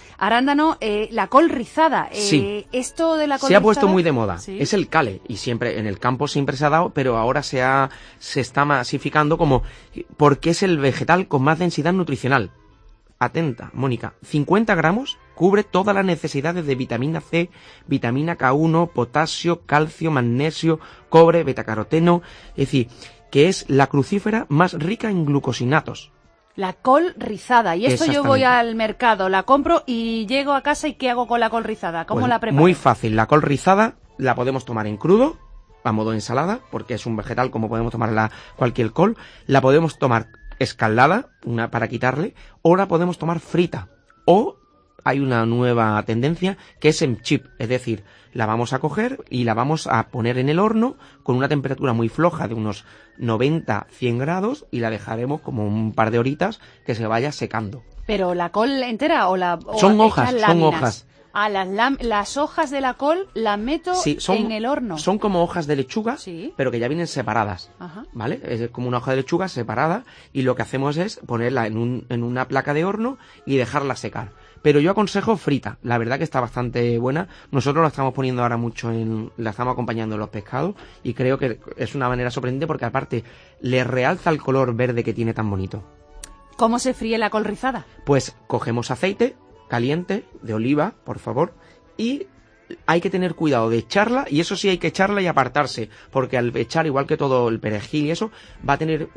la col rizada. Sí. Esto de la col se ha rizada, puesto muy de moda. ¿sí? Es el cale, y siempre en el campo siempre se ha dado, pero ahora se está masificando como porque es el vegetal con más densidad nutricional. Atenta, Mónica, 50 gramos cubre todas las necesidades de vitamina C, vitamina K1, potasio, calcio, magnesio, cobre, betacaroteno, es decir, que es la crucífera más rica en glucosinatos. La col rizada. Y esto yo voy al mercado, la compro y llego a casa, ¿y qué hago con la col rizada? ¿Cómo pues la preparo? Muy fácil. La col rizada la podemos tomar en crudo, a modo de ensalada, porque es un vegetal como podemos tomar cualquier col. La podemos tomar escaldada, para quitarle, o la podemos tomar frita. O hay una nueva tendencia que es en chip, es decir, la vamos a coger y la vamos a poner en el horno con una temperatura muy floja de unos 90-100 grados y la dejaremos como un par de horitas que se vaya secando. ¿Pero la col entera son hojas. Ah, las hojas de la col las meto en el horno. Son como hojas de lechuga, sí, pero que ya vienen separadas. Ajá. ¿Vale? Es como una hoja de lechuga separada, y lo que hacemos es ponerla en una placa de horno y dejarla secar. Pero yo aconsejo frita, la verdad que está bastante buena. Nosotros la estamos poniendo ahora mucho la estamos acompañando en los pescados, y creo que es una manera sorprendente porque aparte le realza el color verde que tiene tan bonito. ¿Cómo se fríe la col rizada? Pues cogemos aceite caliente de oliva, por favor, y hay que tener cuidado de echarla, y eso sí hay que echarla y apartarse, porque al echar, igual que todo el perejil y eso, va a tener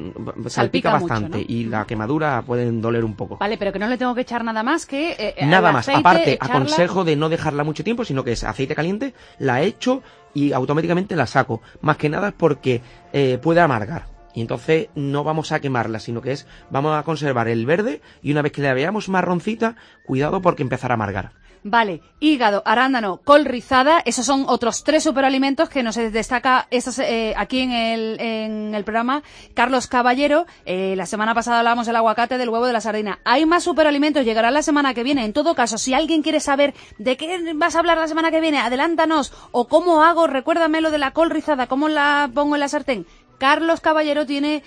salpica bastante, mucho, ¿no? Y la quemadura pueden doler un poco. Vale, pero que no le tengo que echar nada más que nada más, aceite, aparte, echarla... aconsejo de no dejarla mucho tiempo, sino que es aceite caliente, la echo y automáticamente la saco, más que nada es porque puede amargar. Y entonces no vamos a quemarla, sino que vamos a conservar el verde, y una vez que la veamos marroncita, cuidado porque empezará a amargar. Vale, hígado, arándano, col rizada, esos son otros 3 superalimentos que nos destaca aquí en el programa Carlos Caballero. La semana pasada hablábamos del aguacate, del huevo, de la sardina. Hay más superalimentos, llegará la semana que viene. En todo caso, si alguien quiere saber de qué vas a hablar la semana que viene, adelántanos, o cómo hago, recuérdame lo de la col rizada, cómo la pongo en la sartén. Carlos Caballero tiene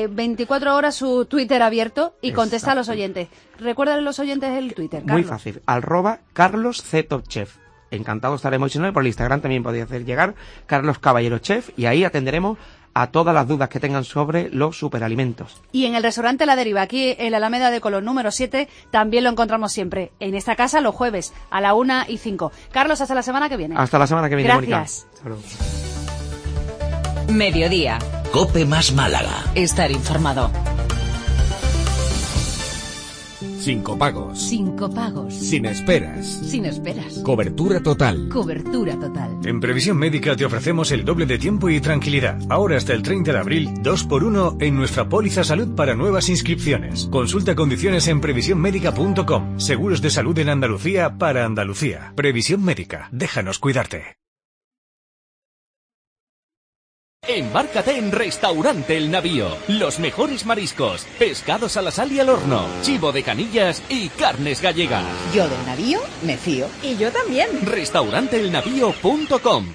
24 horas su Twitter abierto y contesta a los oyentes. Recuérdale a los oyentes el Twitter, Carlos. Muy fácil, @CarlosZTopChef encantado estaremos. Si no, por el Instagram también podéis hacer llegar Carlos Caballero Chef, y ahí atenderemos a todas las dudas que tengan sobre los superalimentos. Y en el restaurante La Deriva, aquí en la Alameda de Colón número 7, también lo encontramos siempre. En esta casa los jueves a la 1:05. Carlos, hasta la semana que viene. Hasta la semana que viene, Gracias. Mónica. Mediodía. COPE más Málaga. Estar informado. Sin copagos. Sin copagos. Sin esperas. Sin esperas. Cobertura total. Cobertura total. En Previsión Médica te ofrecemos el doble de tiempo y tranquilidad. Ahora hasta el 30 de abril, 2x1 en nuestra póliza salud para nuevas inscripciones. Consulta condiciones en previsiónmédica.com. Seguros de salud en Andalucía para Andalucía. Previsión Médica. Déjanos cuidarte. Embárcate en Restaurante El Navío. Los mejores mariscos, pescados a la sal y al horno, chivo de canillas y carnes gallegas. Yo del navío me fío. Y yo también. Restauranteelnavío.com.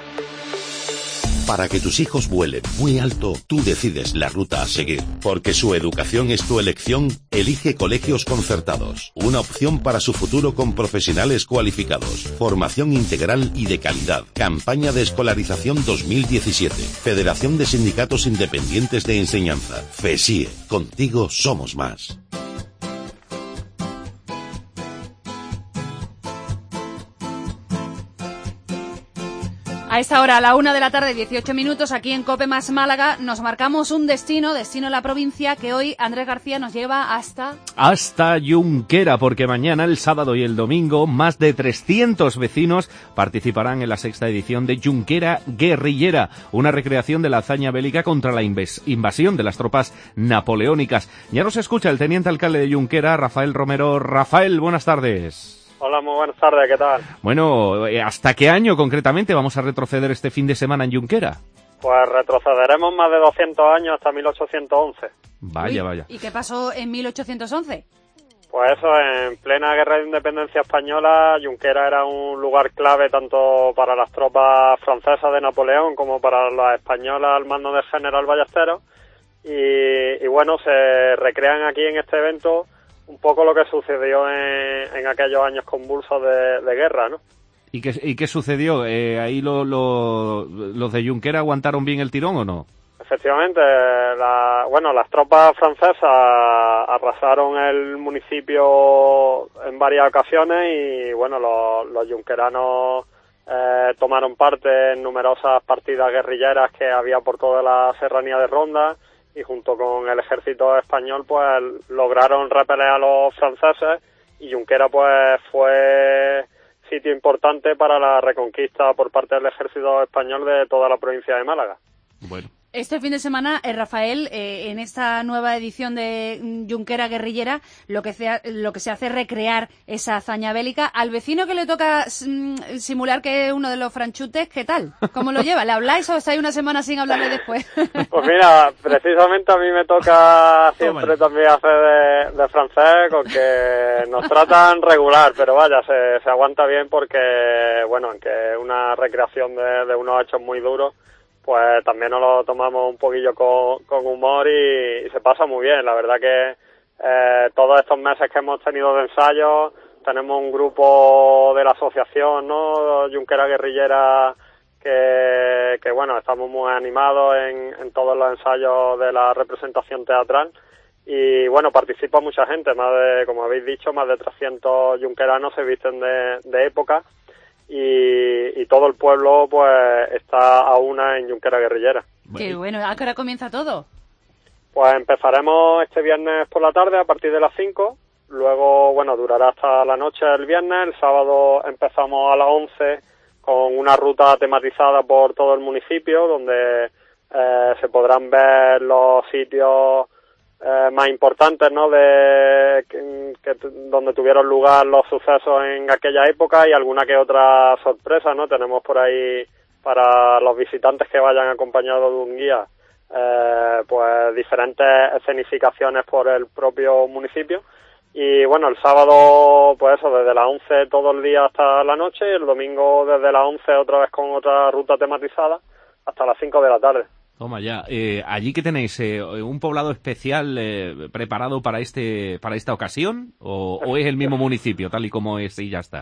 Para que tus hijos vuelen muy alto, tú decides la ruta a seguir. Porque su educación es tu elección, elige Colegios Concertados. Una opción para su futuro con profesionales cualificados. Formación integral y de calidad. Campaña de escolarización 2017. Federación de Sindicatos Independientes de Enseñanza. FESIE. Contigo somos más. A esta hora, a la 1:00 18 aquí en COPE más Málaga, nos marcamos un destino en la provincia, que hoy Andrés García nos lleva hasta Junquera, porque mañana, el sábado y el domingo, más de 300 vecinos participarán en la 6ª edición de Junquera Guerrillera, una recreación de la hazaña bélica contra la invasión de las tropas napoleónicas. Ya nos escucha el teniente alcalde de Junquera, Rafael Romero. Rafael, buenas tardes. Hola, muy buenas tardes, ¿qué tal? Bueno, ¿hasta qué año concretamente vamos a retroceder este fin de semana en Junquera? Pues retrocederemos más de 200 años hasta 1811. Vaya, vaya. ¿Y qué pasó en 1811? Pues eso, en plena guerra de independencia española, Junquera era un lugar clave tanto para las tropas francesas de Napoleón como para las españolas al mando del general Ballesteros. Y bueno, se recrean aquí en este evento un poco lo que sucedió en aquellos años convulsos de guerra, ¿no? ¿Y qué sucedió? ¿Ahí los de Junquera aguantaron bien el tirón o no? Efectivamente, las tropas francesas arrasaron el municipio en varias ocasiones y bueno, los junqueranos tomaron parte en numerosas partidas guerrilleras que había por toda la serranía de Ronda, y junto con el ejército español pues lograron repeler a los franceses, y Junquera pues fue sitio importante para la reconquista por parte del ejército español de toda la provincia de Málaga. Bueno. Este fin de semana, Rafael, en esta nueva edición de Junquera Guerrillera, lo que se hace es recrear esa hazaña bélica. Al vecino que le toca simular que es uno de los franchutes, ¿qué tal? ¿Cómo lo lleva? ¿Le habláis o estáis una semana sin hablarle después? Pues mira, precisamente a mí me toca siempre también hacer de francés, con que nos tratan regular, pero vaya, se aguanta bien porque, bueno, aunque es una recreación de unos hechos muy duros, pues también nos lo tomamos un poquillo con humor y se pasa muy bien. La verdad que todos estos meses que hemos tenido de ensayos, tenemos un grupo de la asociación, ¿no?, Junquera Guerrillera, que bueno, estamos muy animados en todos los ensayos de la representación teatral. Y bueno, participa mucha gente, como habéis dicho, más de 300 junqueranos se visten de época. Y todo el pueblo pues está a una en Junquera Guerrillera. Qué bueno. ¿A qué hora comienza todo? Pues empezaremos este viernes por la tarde a partir de las 5. Luego, bueno, durará hasta la noche el viernes. El sábado empezamos a las 11 con una ruta tematizada por todo el municipio, donde se podrán ver los sitios más importantes, ¿no?, donde tuvieron lugar los sucesos en aquella época, y alguna que otra sorpresa, ¿no? Tenemos por ahí, para los visitantes que vayan acompañados de un guía, pues diferentes escenificaciones por el propio municipio. Y bueno, el sábado, pues eso, desde las 11 todo el día hasta la noche, y el domingo desde las 11 otra vez con otra ruta tematizada hasta las 5 de la tarde. Toma ya. ¿Allí que tenéis? ¿Un poblado especial preparado para esta ocasión? ¿O es el mismo municipio, tal y como es, y ya está?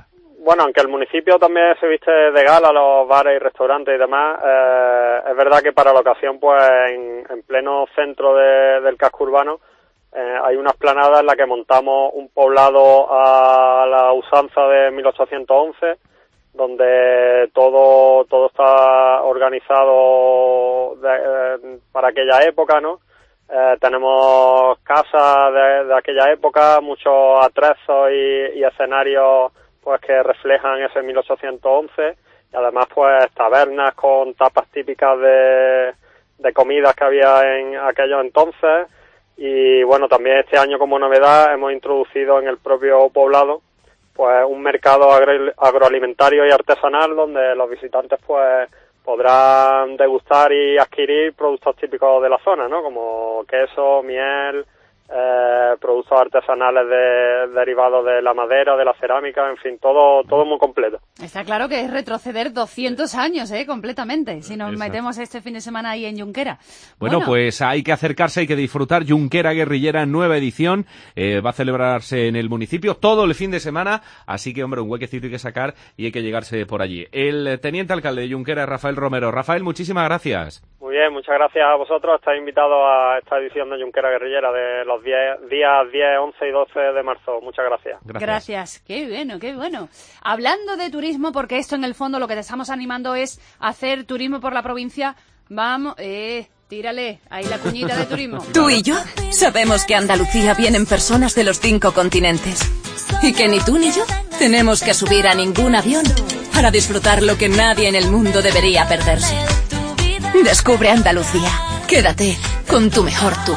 bueno, aunque el municipio también se viste de gala, los bares y restaurantes y demás, es verdad que para la ocasión, pues en pleno centro del casco urbano, hay una explanada en la que montamos un poblado a la usanza de 1811, donde todo está organizado para aquella época, ¿no? Tenemos casas de aquella época, muchos atrezos y escenarios pues que reflejan ese 1811, y además pues tabernas con tapas típicas de comidas que había en aquellos entonces. Y bueno, también este año como novedad hemos introducido en el propio poblado pues un mercado agroalimentario y artesanal donde los visitantes pues podrán degustar y adquirir productos típicos de la zona, ¿no? Como queso, miel, productos artesanales derivados de la madera, de la cerámica, en fin, todo muy completo. Está claro que es retroceder 200 años, completamente, si nos metemos este fin de semana ahí en Junquera. Bueno, pues hay que acercarse, hay que disfrutar. Junquera Guerrillera, nueva edición, va a celebrarse en el municipio todo el fin de semana, así que, hombre, un huequecito hay que sacar y hay que llegarse por allí. El teniente alcalde de Junquera es Rafael Romero. Rafael, muchísimas gracias. Muy bien, muchas gracias a vosotros. Estáis invitados a esta edición de Junquera Guerrillera de los días 10, 11 y 12 de marzo. Muchas gracias. Gracias. Qué bueno, qué bueno. Hablando de turismo, porque esto en el fondo lo que te estamos animando es hacer turismo por la provincia. Vamos, tírale ahí la cuñita de turismo. Tú y yo sabemos que a Andalucía vienen personas de los 5 continentes. Y que ni tú ni yo tenemos que subir a ningún avión para disfrutar lo que nadie en el mundo debería perderse. Descubre Andalucía. Quédate con tu mejor tú.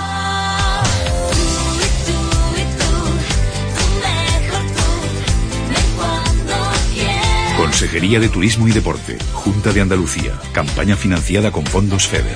Consejería de Turismo y Deporte, Junta de Andalucía, campaña financiada con fondos FEDER.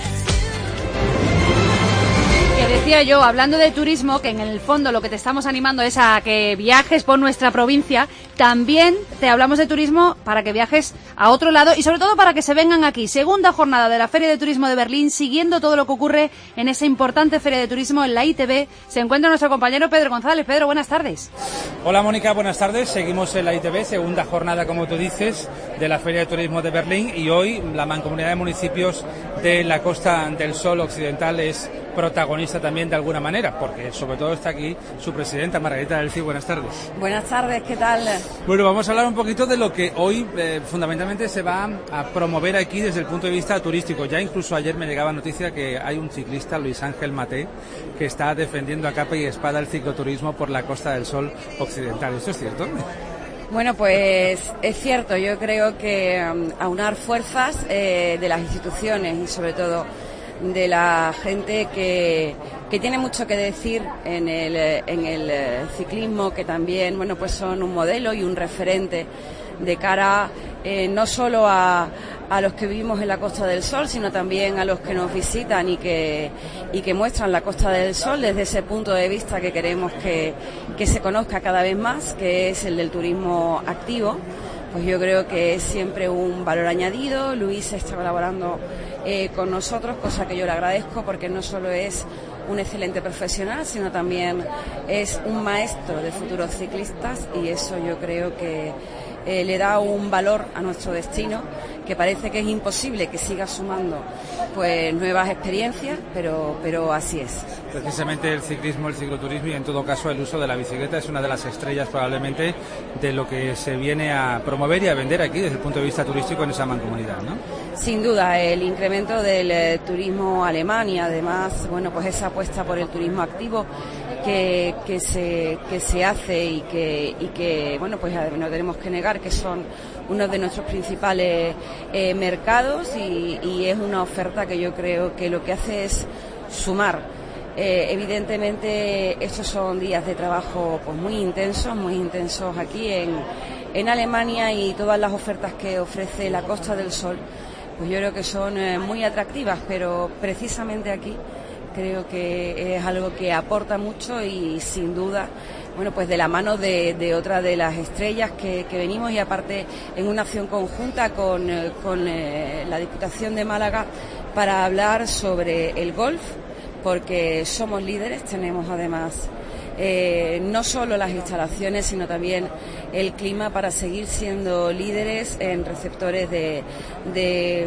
Decía yo, hablando de turismo, que en el fondo lo que te estamos animando es a que viajes por nuestra provincia. También te hablamos de turismo para que viajes a otro lado y sobre todo para que se vengan aquí. Segunda jornada de la Feria de Turismo de Berlín, siguiendo todo lo que ocurre en esa importante Feria de Turismo en la ITV. Se encuentra nuestro compañero Pedro González. Pedro, buenas tardes. Hola Mónica, buenas tardes. Seguimos en la ITV, segunda jornada, como tú dices, de la Feria de Turismo de Berlín, y hoy la Mancomunidad de Municipios de la Costa del Sol Occidental es protagonista también de alguna manera, porque sobre todo está aquí su presidenta, Margarita del Cid. Buenas tardes. Buenas tardes, ¿qué tal? Bueno, vamos a hablar un poquito de lo que hoy fundamentalmente se va a promover aquí desde el punto de vista turístico. Ya incluso ayer me llegaba noticia que hay un ciclista, Luis Ángel Maté, que está defendiendo a capa y espada el cicloturismo por la Costa del Sol Occidental. ¿Esto es cierto? Bueno, pues es cierto. Yo creo que aunar fuerzas de las instituciones y sobre todo de la gente que tiene mucho que decir en el ciclismo, que también, bueno, pues son un modelo y un referente de cara no solo a los que vivimos en la Costa del Sol, sino también a los que nos visitan y que muestran la Costa del Sol desde ese punto de vista que queremos que se conozca cada vez más, que es el del turismo activo. Pues yo creo que es siempre un valor añadido. Luis está colaborando con nosotros, cosa que yo le agradezco, porque no solo es un excelente profesional, sino también es un maestro de futuros ciclistas, y eso yo creo que le da un valor a nuestro destino, que parece que es imposible que siga sumando pues nuevas experiencias, pero así es. Precisamente el ciclismo, el cicloturismo y en todo caso el uso de la bicicleta es una de las estrellas probablemente de lo que se viene a promover y a vender aquí desde el punto de vista turístico en esa mancomunidad, ¿no? Sin duda, el incremento del turismo alemán y además, bueno, pues esa apuesta por el turismo activo que se hace y que bueno, pues no tenemos que negar que son uno de nuestros principales mercados, y es una oferta que yo creo que lo que hace es sumar. Evidentemente estos son días de trabajo pues muy intensos aquí en Alemania, y todas las ofertas que ofrece la Costa del Sol pues yo creo que son muy atractivas, pero precisamente aquí creo que es algo que aporta mucho, y sin duda, bueno, pues de la mano de otra de las estrellas que venimos, y aparte en una acción conjunta con la Diputación de Málaga para hablar sobre el golf, porque somos líderes. Tenemos además no solo las instalaciones, sino también el clima para seguir siendo líderes en receptores de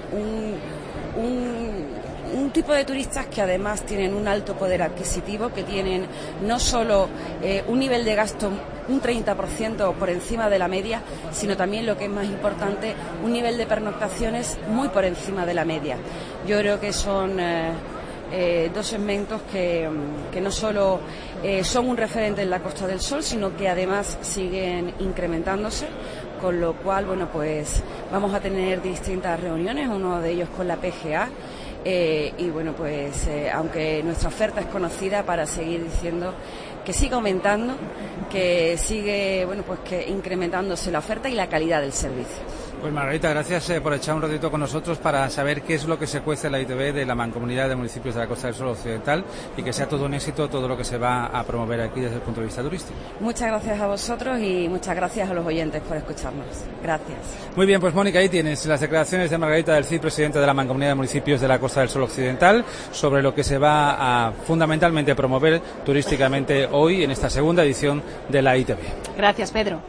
un tipo de turistas que además tienen un alto poder adquisitivo, que tienen no solo un nivel de gasto un 30% por encima de la media, sino también, lo que es más importante, un nivel de pernoctaciones muy por encima de la media. Yo creo que son dos segmentos que no solo son un referente en la Costa del Sol, sino que además siguen incrementándose, con lo cual, bueno, pues vamos a tener distintas reuniones, uno de ellos con la PGA, y bueno, pues aunque nuestra oferta es conocida, para seguir diciendo que sigue aumentando, que sigue, bueno, pues que incrementándose la oferta y la calidad del servicio. Pues Margarita, gracias por echar un ratito con nosotros para saber qué es lo que se cuece en la ITV de la Mancomunidad de Municipios de la Costa del Sol Occidental, y que sea todo un éxito todo lo que se va a promover aquí desde el punto de vista turístico. Muchas gracias a vosotros y muchas gracias a los oyentes por escucharnos. Gracias. Muy bien, pues Mónica, ahí tienes las declaraciones de Margarita del Cid, presidente de la Mancomunidad de Municipios de la Costa del Sol Occidental, sobre lo que se va a fundamentalmente promover turísticamente hoy en esta segunda edición de la ITV. Gracias, Pedro.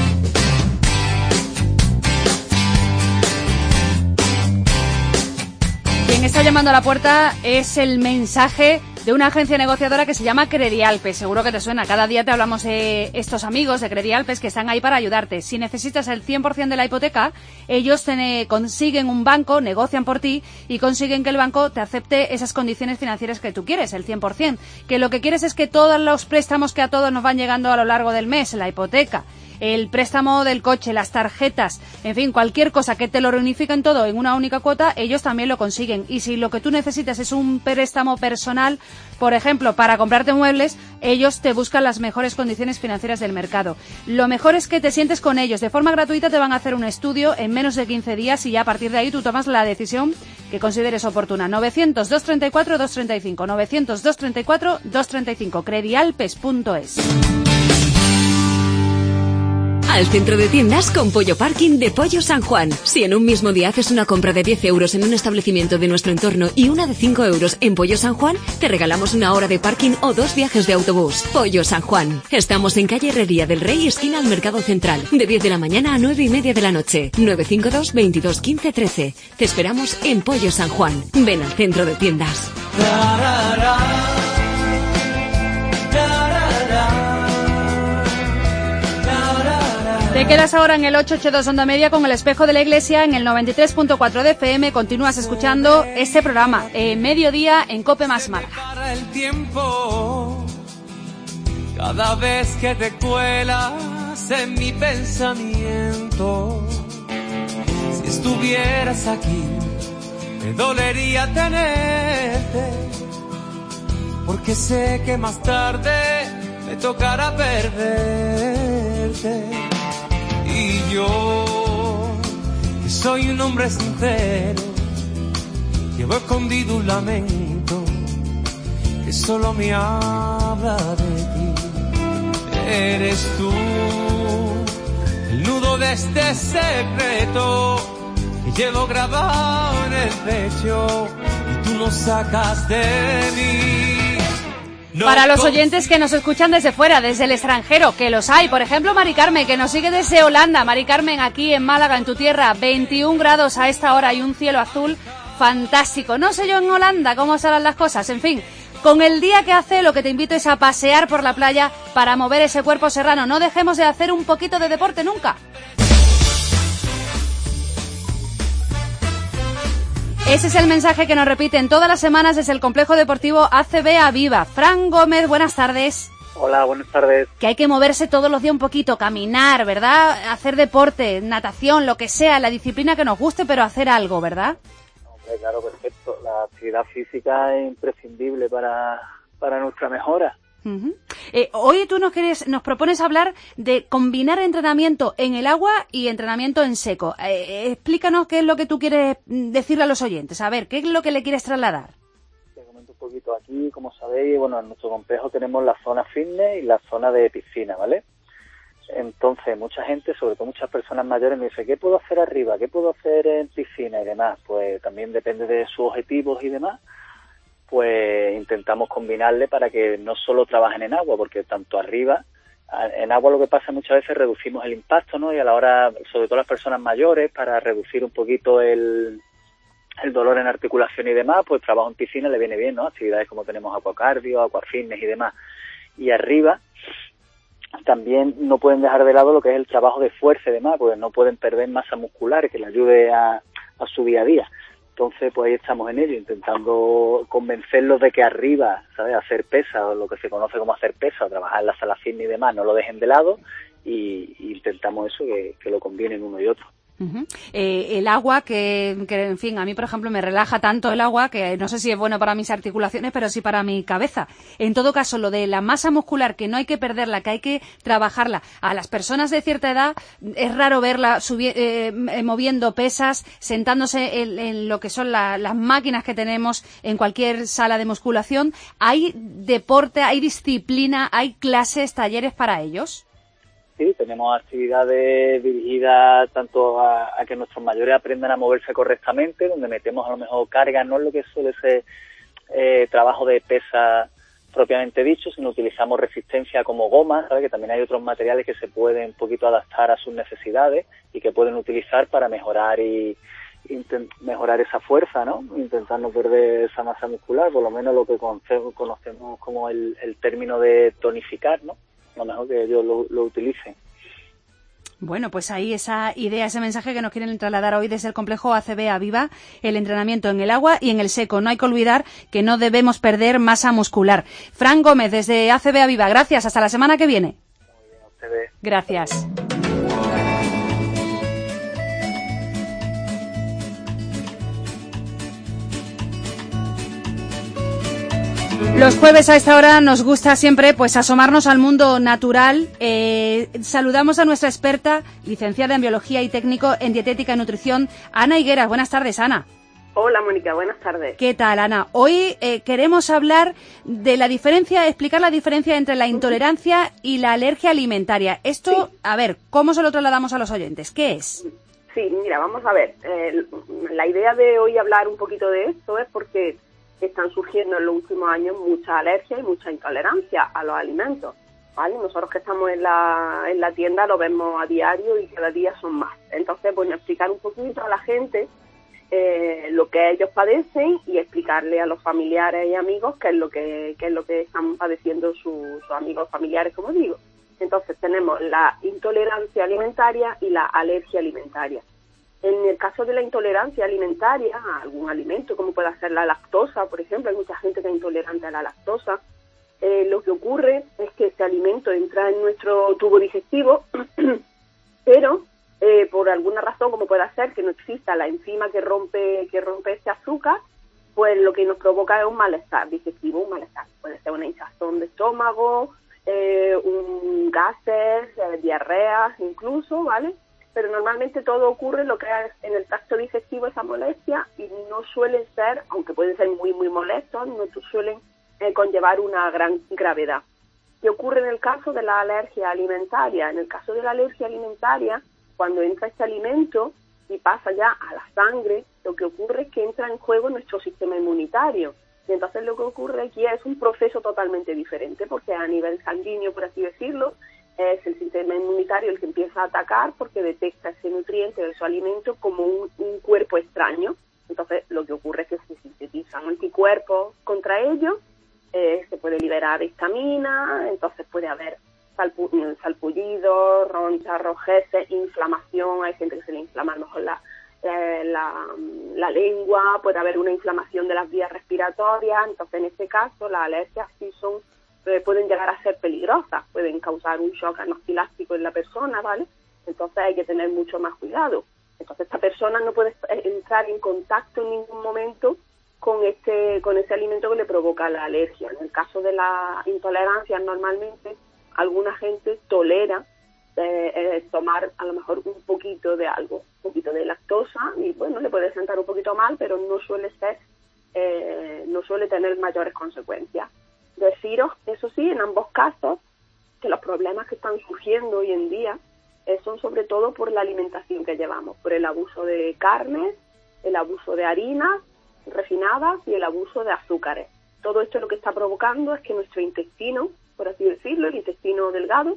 Quien está llamando a la puerta es el mensaje de una agencia negociadora que se llama Credialpes. Seguro que te suena. Cada día te hablamos de estos amigos de Credialpes que están ahí para ayudarte. Si necesitas el 100% de la hipoteca, ellos consiguen un banco, negocian por ti y consiguen que el banco te acepte esas condiciones financieras que tú quieres, el 100%. Que lo que quieres es que todos los préstamos que a todos nos van llegando a lo largo del mes, la hipoteca, el préstamo del coche, las tarjetas, en fin, cualquier cosa que te lo reunifiquen todo en una única cuota, ellos también lo consiguen. Y si lo que tú necesitas es un préstamo personal, por ejemplo, para comprarte muebles, ellos te buscan las mejores condiciones financieras del mercado. Lo mejor es que te sientes con ellos. De forma gratuita te van a hacer un estudio en menos de 15 días y ya a partir de ahí tú tomas la decisión que consideres oportuna. 900-234-235, 900-234-235, credialpes.es. Al centro de tiendas con Pollo Parking de Pollo San Juan. Si en un mismo día haces una compra de 10 euros en un establecimiento de nuestro entorno y una de 5 euros en Pollo San Juan, te regalamos una hora de parking o 2 viajes de autobús. Pollo San Juan. Estamos en calle Herrería del Rey, esquina al Mercado Central, de 10 de la mañana a 9:30 de la noche. 952 22 15 13. Te esperamos en Pollo San Juan. Ven al centro de tiendas. Te quedas ahora en el 882 Onda Media con el Espejo de la Iglesia en el 93.4 de FM. Continúas escuchando este programa, Mediodía en COPE más Málaga. Para el tiempo, cada vez que te cuelas en mi pensamiento. Si estuvieras aquí, me dolería tenerte, porque sé que más tarde me tocará perderte. Y yo, que soy un hombre sincero, llevo escondido un lamento que solo me habla de ti. Eres tú el nudo de este secreto que llevo grabado en el pecho y tú lo sacas de mí. Para los oyentes que nos escuchan desde fuera, desde el extranjero, que los hay, por ejemplo Mari Carmen, que nos sigue desde Holanda. Mari Carmen, aquí en Málaga, en tu tierra, 21 grados a esta hora y un cielo azul fantástico. No sé yo en Holanda cómo serán las cosas, en fin. Con el día que hace, lo que te invito es a pasear por la playa para mover ese cuerpo serrano. No dejemos de hacer un poquito de deporte nunca. Ese es el mensaje que nos repiten todas las semanas desde el Complejo Deportivo ACB Aviva. Fran Gómez, buenas tardes. Hola, buenas tardes. Que hay que moverse todos los días un poquito, caminar, ¿verdad? Hacer deporte, natación, lo que sea, la disciplina que nos guste, pero hacer algo, ¿verdad? Hombre, claro, perfecto. La actividad física es imprescindible para nuestra mejora. Uh-huh. Hoy tú nos propones hablar de combinar entrenamiento en el agua y entrenamiento en seco. Explícanos qué es lo que tú quieres decirle a los oyentes. A ver, ¿qué es lo que le quieres trasladar? Te comento un poquito. Aquí, como sabéis, bueno, en nuestro complejo tenemos la zona fitness y la zona de piscina, ¿vale? Entonces, mucha gente, sobre todo muchas personas mayores, me dice, ¿qué puedo hacer arriba? ¿Qué puedo hacer en piscina y demás? Pues también depende de sus objetivos y demás. pues intentamos combinarle para que no solo trabajen en agua, porque tanto arriba, en agua lo que pasa muchas veces reducimos el impacto, ¿no? Y a la hora, sobre todo las personas mayores, para reducir un poquito el dolor en articulación y demás, pues trabajo en piscina le viene bien, ¿no? Actividades como tenemos aquacardio, aquafitness y demás. Y arriba también no pueden dejar de lado lo que es el trabajo de fuerza y demás, porque no pueden perder masa muscular que le ayude a su día a día. Entonces, pues ahí estamos en ello, intentando convencerlos de que arriba, ¿sabes?, hacer pesa, o lo que se conoce como hacer pesa, o trabajar en la sala fitness y demás, no lo dejen de lado, y intentamos eso, que lo combinen uno y otro. El agua, que en fin, a mí, por ejemplo, me relaja tanto el agua que no sé si es bueno para mis articulaciones, pero sí para mi cabeza. En todo caso, lo de la masa muscular, que no hay que perderla, que hay que trabajarla. A las personas de cierta edad es raro verla moviendo pesas, sentándose en lo que son las máquinas que tenemos en cualquier sala de musculación. ¿Hay deporte, hay disciplina, hay clases, talleres para ellos? Sí, tenemos actividades dirigidas tanto a que nuestros mayores aprendan a moverse correctamente, donde metemos a lo mejor cargas, no es lo que suele ser trabajo de pesa propiamente dicho, sino utilizamos resistencia como goma, ¿sabes? Que también hay otros materiales que se pueden un poquito adaptar a sus necesidades y que pueden utilizar para mejorar mejorar esa fuerza, ¿no? Intentar no perder esa masa muscular, por lo menos lo que conocemos como el término de tonificar, ¿no? A lo mejor que ellos lo utilicen. Bueno, pues ahí esa idea, ese mensaje que nos quieren trasladar hoy desde el complejo ACB Aviva, el entrenamiento en el agua y en el seco. No hay que olvidar que no debemos perder masa muscular. Fran Gómez, desde ACB Aviva, gracias. Hasta la semana que viene. Muy bien, a ustedes. Gracias. Los jueves a esta hora nos gusta siempre pues asomarnos al mundo natural. Saludamos a nuestra experta, licenciada en Biología y técnico en Dietética y Nutrición, Ana Higueras. Buenas tardes, Ana. Hola, Mónica, buenas tardes. ¿Qué tal, Ana? Hoy queremos hablar de la diferencia, explicar la diferencia entre la intolerancia y la alergia alimentaria. Esto, sí. A ver, ¿cómo se lo trasladamos a los oyentes? ¿Qué es? Sí, mira, vamos a ver. La idea de hoy hablar un poquito de esto es porque están surgiendo en los últimos años mucha alergia y mucha intolerancia a los alimentos, ¿vale? Nosotros que estamos en la tienda lo vemos a diario y cada día son más. Entonces, bueno, explicar un poquito a la gente lo que ellos padecen y explicarle a los familiares y amigos qué es lo que están padeciendo sus amigos familiares, como digo. Entonces, tenemos la intolerancia alimentaria y la alergia alimentaria. En el caso de la intolerancia alimentaria a algún alimento, como puede ser la lactosa, por ejemplo, hay mucha gente que es intolerante a la lactosa, lo que ocurre es que este alimento entra en nuestro tubo digestivo, pero por alguna razón, como puede ser que no exista la enzima que rompe este azúcar, pues lo que nos provoca es un malestar digestivo, un malestar. Puede ser una hinchazón de estómago, gases, diarreas incluso, ¿vale? Pero normalmente todo ocurre lo que es en el tracto digestivo, esa molestia, y no suelen ser, aunque pueden ser muy, muy molestos, no suelen conllevar una gran gravedad. ¿Qué ocurre en el caso de la alergia alimentaria? En el caso de la alergia alimentaria, cuando entra este alimento y pasa ya a la sangre, lo que ocurre es que entra en juego nuestro sistema inmunitario. Y entonces lo que ocurre aquí es un proceso totalmente diferente, porque a nivel sanguíneo, por así decirlo, es el sistema inmunitario el que empieza a atacar porque detecta ese nutriente de su alimento como un cuerpo extraño. Entonces lo que ocurre es que se sintetizan anticuerpos contra ello, se puede liberar histamina, entonces puede haber salpullidos, ronchas, rojeces, inflamación. Hay gente que se le inflama a lo mejor la lengua, puede haber una inflamación de las vías respiratorias. Entonces en este caso las alergias sí pueden llegar a ser peligrosas, pueden causar un shock anafiláctico en la persona, ¿vale? Entonces hay que tener mucho más cuidado. Entonces esta persona no puede entrar en contacto en ningún momento con ese alimento que le provoca la alergia. En el caso de la intolerancia, normalmente alguna gente tolera tomar a lo mejor un poquito de algo, un poquito de lactosa, y bueno, le puede sentar un poquito mal, pero no suele tener mayores consecuencias. Deciros, eso sí, en ambos casos, que los problemas que están surgiendo hoy en día son sobre todo por la alimentación que llevamos, por el abuso de carnes, el abuso de harinas refinadas y el abuso de azúcares. todo esto lo que está provocando es que nuestro intestino, por así decirlo, el intestino delgado,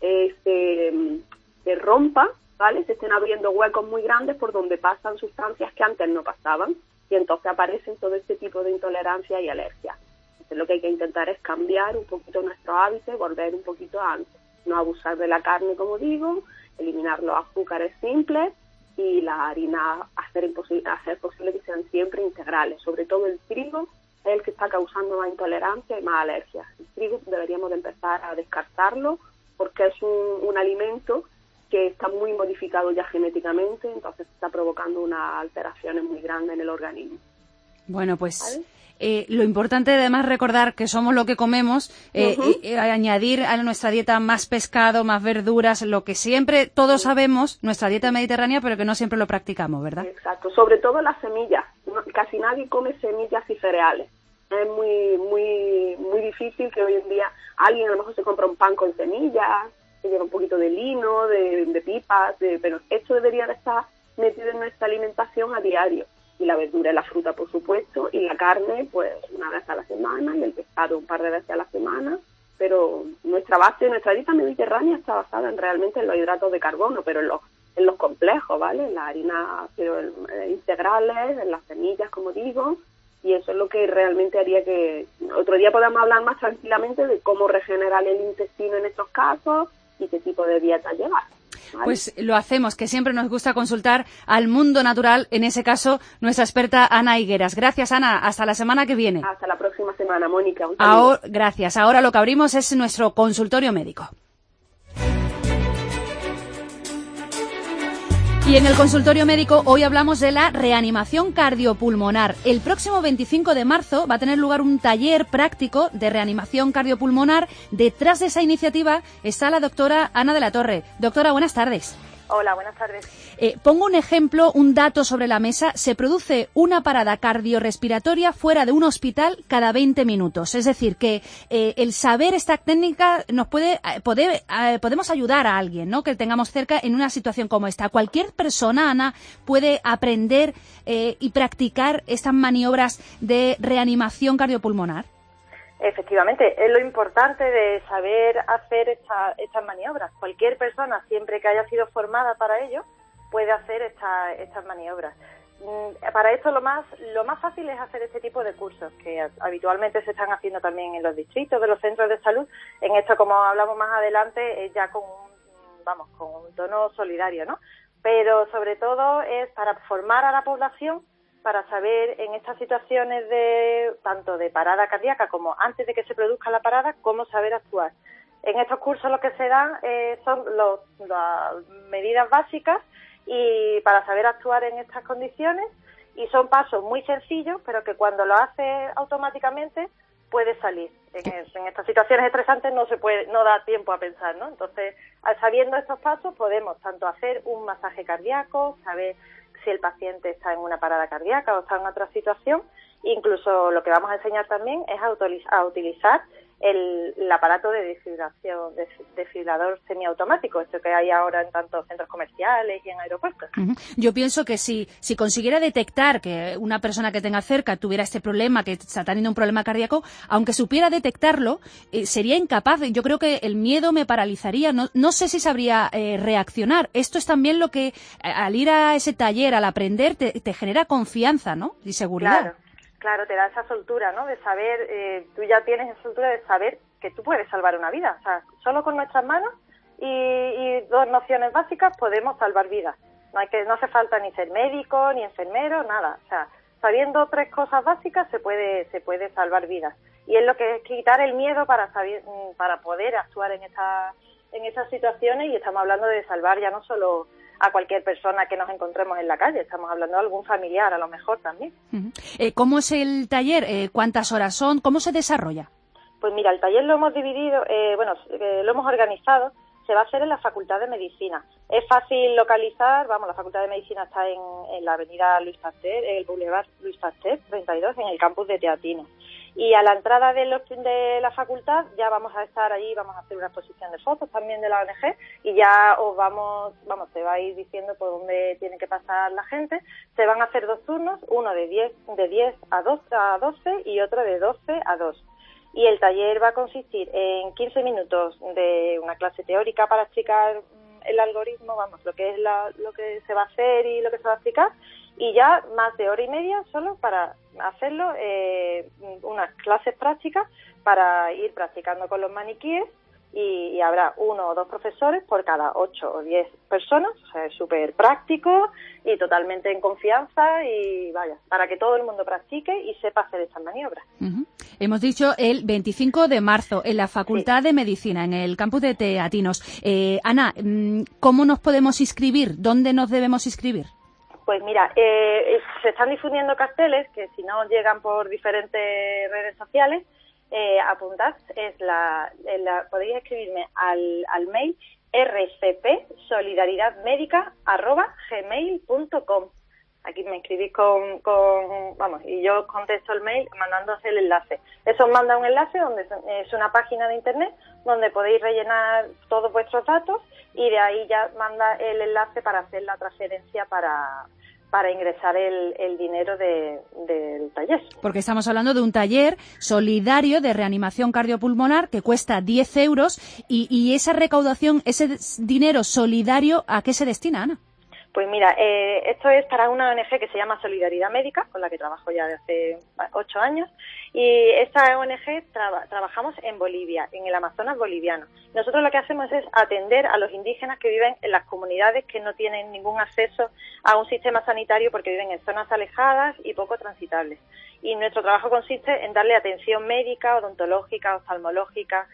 se rompa, ¿vale? Se estén abriendo huecos muy grandes por donde pasan sustancias que antes no pasaban, y entonces aparecen todo este tipo de intolerancia y alergias. Entonces lo que hay que intentar es cambiar un poquito nuestros hábitos, volver un poquito a antes. No abusar de la carne, como digo, eliminar los azúcares simples y la harina, hacer posible que sean siempre integrales. Sobre todo el trigo es el que está causando más intolerancia y más alergias. El trigo deberíamos de empezar a descartarlo porque es un alimento que está muy modificado ya genéticamente, entonces está provocando unas alteraciones muy grandes en el organismo. Bueno, pues lo importante además recordar que somos lo que comemos, añadir a nuestra dieta más pescado, más verduras, lo que siempre todos sabemos, nuestra dieta mediterránea, pero que no siempre lo practicamos, ¿verdad? Exacto, sobre todo las semillas. Casi nadie come semillas y cereales. Es muy difícil que hoy en día alguien a lo mejor se compra un pan con semillas, que lleva un poquito de lino, de pipas, pero esto debería de estar metido en nuestra alimentación a diario. Y la verdura y la fruta, por supuesto, y la carne, pues una vez a la semana, y el pescado un par de veces a la semana. Pero nuestra dieta mediterránea está basada realmente en los hidratos de carbono, pero en los complejos, ¿vale? En las harinas integrales, en las semillas, como digo, y eso es lo que realmente haría que otro día podamos hablar más tranquilamente de cómo regenerar el intestino en estos casos y qué tipo de dieta llevar. ¿Vale? Pues lo hacemos, que siempre nos gusta consultar al mundo natural, en ese caso, nuestra experta Ana Higueras. Gracias, Ana. Hasta la semana que viene. Hasta la próxima semana, Mónica. Un saludo. Gracias. Ahora lo que abrimos es nuestro consultorio médico. Y en el consultorio médico hoy hablamos de la reanimación cardiopulmonar. El próximo 25 de marzo va a tener lugar un taller práctico de reanimación cardiopulmonar. Detrás de esa iniciativa está la doctora Ana de la Torre. Doctora, buenas tardes. Hola, buenas tardes. Pongo un ejemplo, un dato sobre la mesa. Se produce una parada cardiorrespiratoria fuera de un hospital cada 20 minutos. Es decir, que el saber esta técnica nos podemos ayudar a alguien, ¿no?, que tengamos cerca en una situación como esta. Cualquier persona, Ana, puede aprender y practicar estas maniobras de reanimación cardiopulmonar. Efectivamente, es lo importante de saber hacer estas maniobras. Cualquier persona, siempre que haya sido formada para ello, puede hacer estas maniobras. Para esto lo más fácil es hacer este tipo de cursos, que habitualmente se están haciendo también en los distritos de los centros de salud. En esto, como hablamos más adelante, es ya con un tono solidario, ¿no? Pero sobre todo es para formar a la población, para saber en estas situaciones tanto de parada cardíaca como antes de que se produzca la parada, cómo saber actuar. En estos cursos lo que se dan son las medidas básicas y para saber actuar en estas condiciones, y son pasos muy sencillos, pero que cuando lo hace automáticamente puede salir. En estas situaciones estresantes no da tiempo a pensar, ¿no? Entonces, sabiendo estos pasos podemos tanto hacer un masaje cardíaco, saber si el paciente está en una parada cardíaca o está en otra situación. Incluso lo que vamos a enseñar también es a utilizar el aparato de desfibrilador semiautomático, esto que hay ahora en tantos centros comerciales y en aeropuertos. Yo pienso que si consiguiera detectar que una persona que tenga cerca tuviera este problema, que está teniendo un problema cardíaco, aunque supiera detectarlo, sería incapaz. Yo creo que el miedo me paralizaría. No sé si sabría reaccionar. Esto es también lo que, al ir a ese taller, al aprender, te genera confianza, ¿no?, y seguridad. Claro, te da esa soltura, ¿no?, de saber, tú ya tienes esa soltura de saber que tú puedes salvar una vida. O sea, solo con nuestras manos y dos nociones básicas podemos salvar vidas. No hace falta ni ser médico, ni enfermero, nada. O sea, sabiendo tres cosas básicas se puede salvar vidas. Y es lo que es quitar el miedo para poder actuar en estas situaciones, y estamos hablando de salvar ya no solo a cualquier persona que nos encontremos en la calle, estamos hablando de algún familiar a lo mejor también. ¿Cómo es el taller? ¿Cuántas horas son? ¿Cómo se desarrolla? Pues mira, el taller lo hemos dividido, lo hemos organizado, se va a hacer en la Facultad de Medicina. Es fácil localizar, la Facultad de Medicina está en la avenida Luis Pasteur, el Boulevard Luis Pasteur 32, en el campus de Teatinos. Y a la entrada de la facultad ya vamos a estar allí, vamos a hacer una exposición de fotos también de la ONG y ya os se va a ir diciendo por dónde tiene que pasar la gente. Se van a hacer 2 turnos, uno de 10 a 12 y otro de 12 a 2. Y el taller va a consistir en 15 minutos de una clase teórica para explicar el algoritmo, lo que es lo que se va a hacer y lo que se va a explicar, y ya más de hora y media solo para hacerlo, unas clases prácticas para ir practicando con los maniquíes, y habrá 1 o 2 profesores por cada 8 o 10 personas, o sea, es súper práctico y totalmente en confianza, y para que todo el mundo practique y sepa hacer estas maniobras. Hemos dicho el 25 de marzo en la Facultad de Medicina, en el campus de Teatinos. Ana, ¿cómo nos podemos inscribir? ¿Dónde nos debemos inscribir? Pues mira, se están difundiendo carteles que si no llegan por diferentes redes sociales, apuntad, podéis escribirme al mail rcpsolidaridadmedica@gmail.com. Aquí me escribís y yo os contesto el mail mandándoos el enlace. Eso os manda un enlace donde es una página de internet donde podéis rellenar todos vuestros datos, y de ahí ya manda el enlace para hacer la transferencia para ingresar el dinero del taller. Porque estamos hablando de un taller solidario de reanimación cardiopulmonar que cuesta 10 euros y esa recaudación, ese dinero solidario, ¿a qué se destina, Ana? Pues mira, esto es para una ONG que se llama Solidaridad Médica, con la que trabajo ya desde hace 8 años, y esta ONG trabajamos en Bolivia, en el Amazonas boliviano. Nosotros lo que hacemos es atender a los indígenas que viven en las comunidades que no tienen ningún acceso a un sistema sanitario porque viven en zonas alejadas y poco transitables. Y nuestro trabajo consiste en darle atención médica, odontológica, oftalmológica,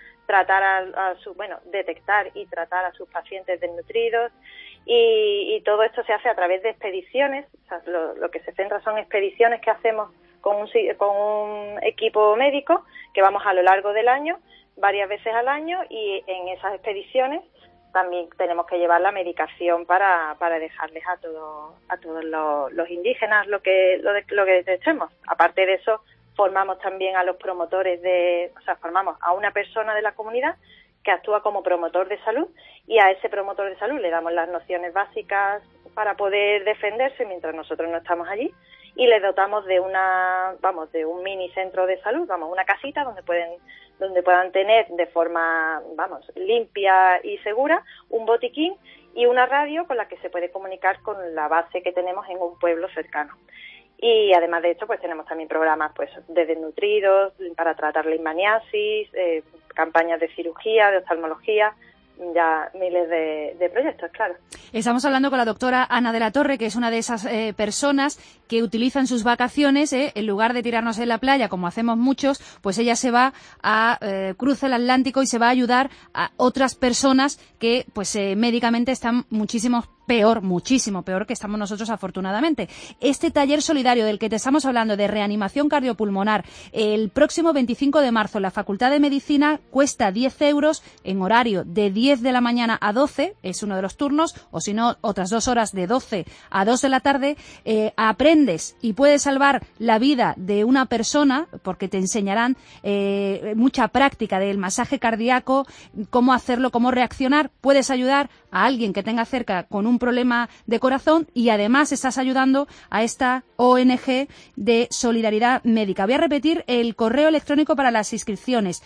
detectar y tratar a sus pacientes desnutridos, y todo esto se hace a través de expediciones. O sea, lo que se centra son expediciones que hacemos con un equipo médico que vamos a lo largo del año, varias veces al año, y en esas expediciones también tenemos que llevar la medicación para dejarles a todos los indígenas lo que detectemos. Aparte de eso, formamos también a los promotores formamos a una persona de la comunidad que actúa como promotor de salud, y a ese promotor de salud le damos las nociones básicas para poder defenderse mientras nosotros no estamos allí, y le dotamos de un mini centro de salud, una casita donde puedan tener de forma, limpia y segura un botiquín y una radio con la que se puede comunicar con la base que tenemos en un pueblo cercano. Y además de esto, pues tenemos también programas de desnutridos para tratar leishmaniasis, campañas de cirugía, de oftalmología, ya miles de proyectos, claro. Estamos hablando con la doctora Ana de la Torre, que es una de esas personas que utilizan sus vacaciones, en lugar de tirarnos en la playa, como hacemos muchos, pues ella se va cruza el Atlántico y se va a ayudar a otras personas que médicamente están muchísimo peor que estamos nosotros, afortunadamente. Este taller solidario del que te estamos hablando, de reanimación cardiopulmonar, el próximo 25 de marzo en la Facultad de Medicina, cuesta 10 euros en horario de 10 de la mañana a 12, es uno de los turnos, o si no, otras 2 horas de 12 a 2 de la tarde. Aprendes y puedes salvar la vida de una persona, porque te enseñarán mucha práctica del masaje cardíaco, cómo hacerlo, cómo reaccionar. Puedes ayudar a alguien que tenga cerca con un problema de corazón, y además estás ayudando a esta ONG de Solidaridad Médica. Voy a repetir el correo electrónico para las inscripciones: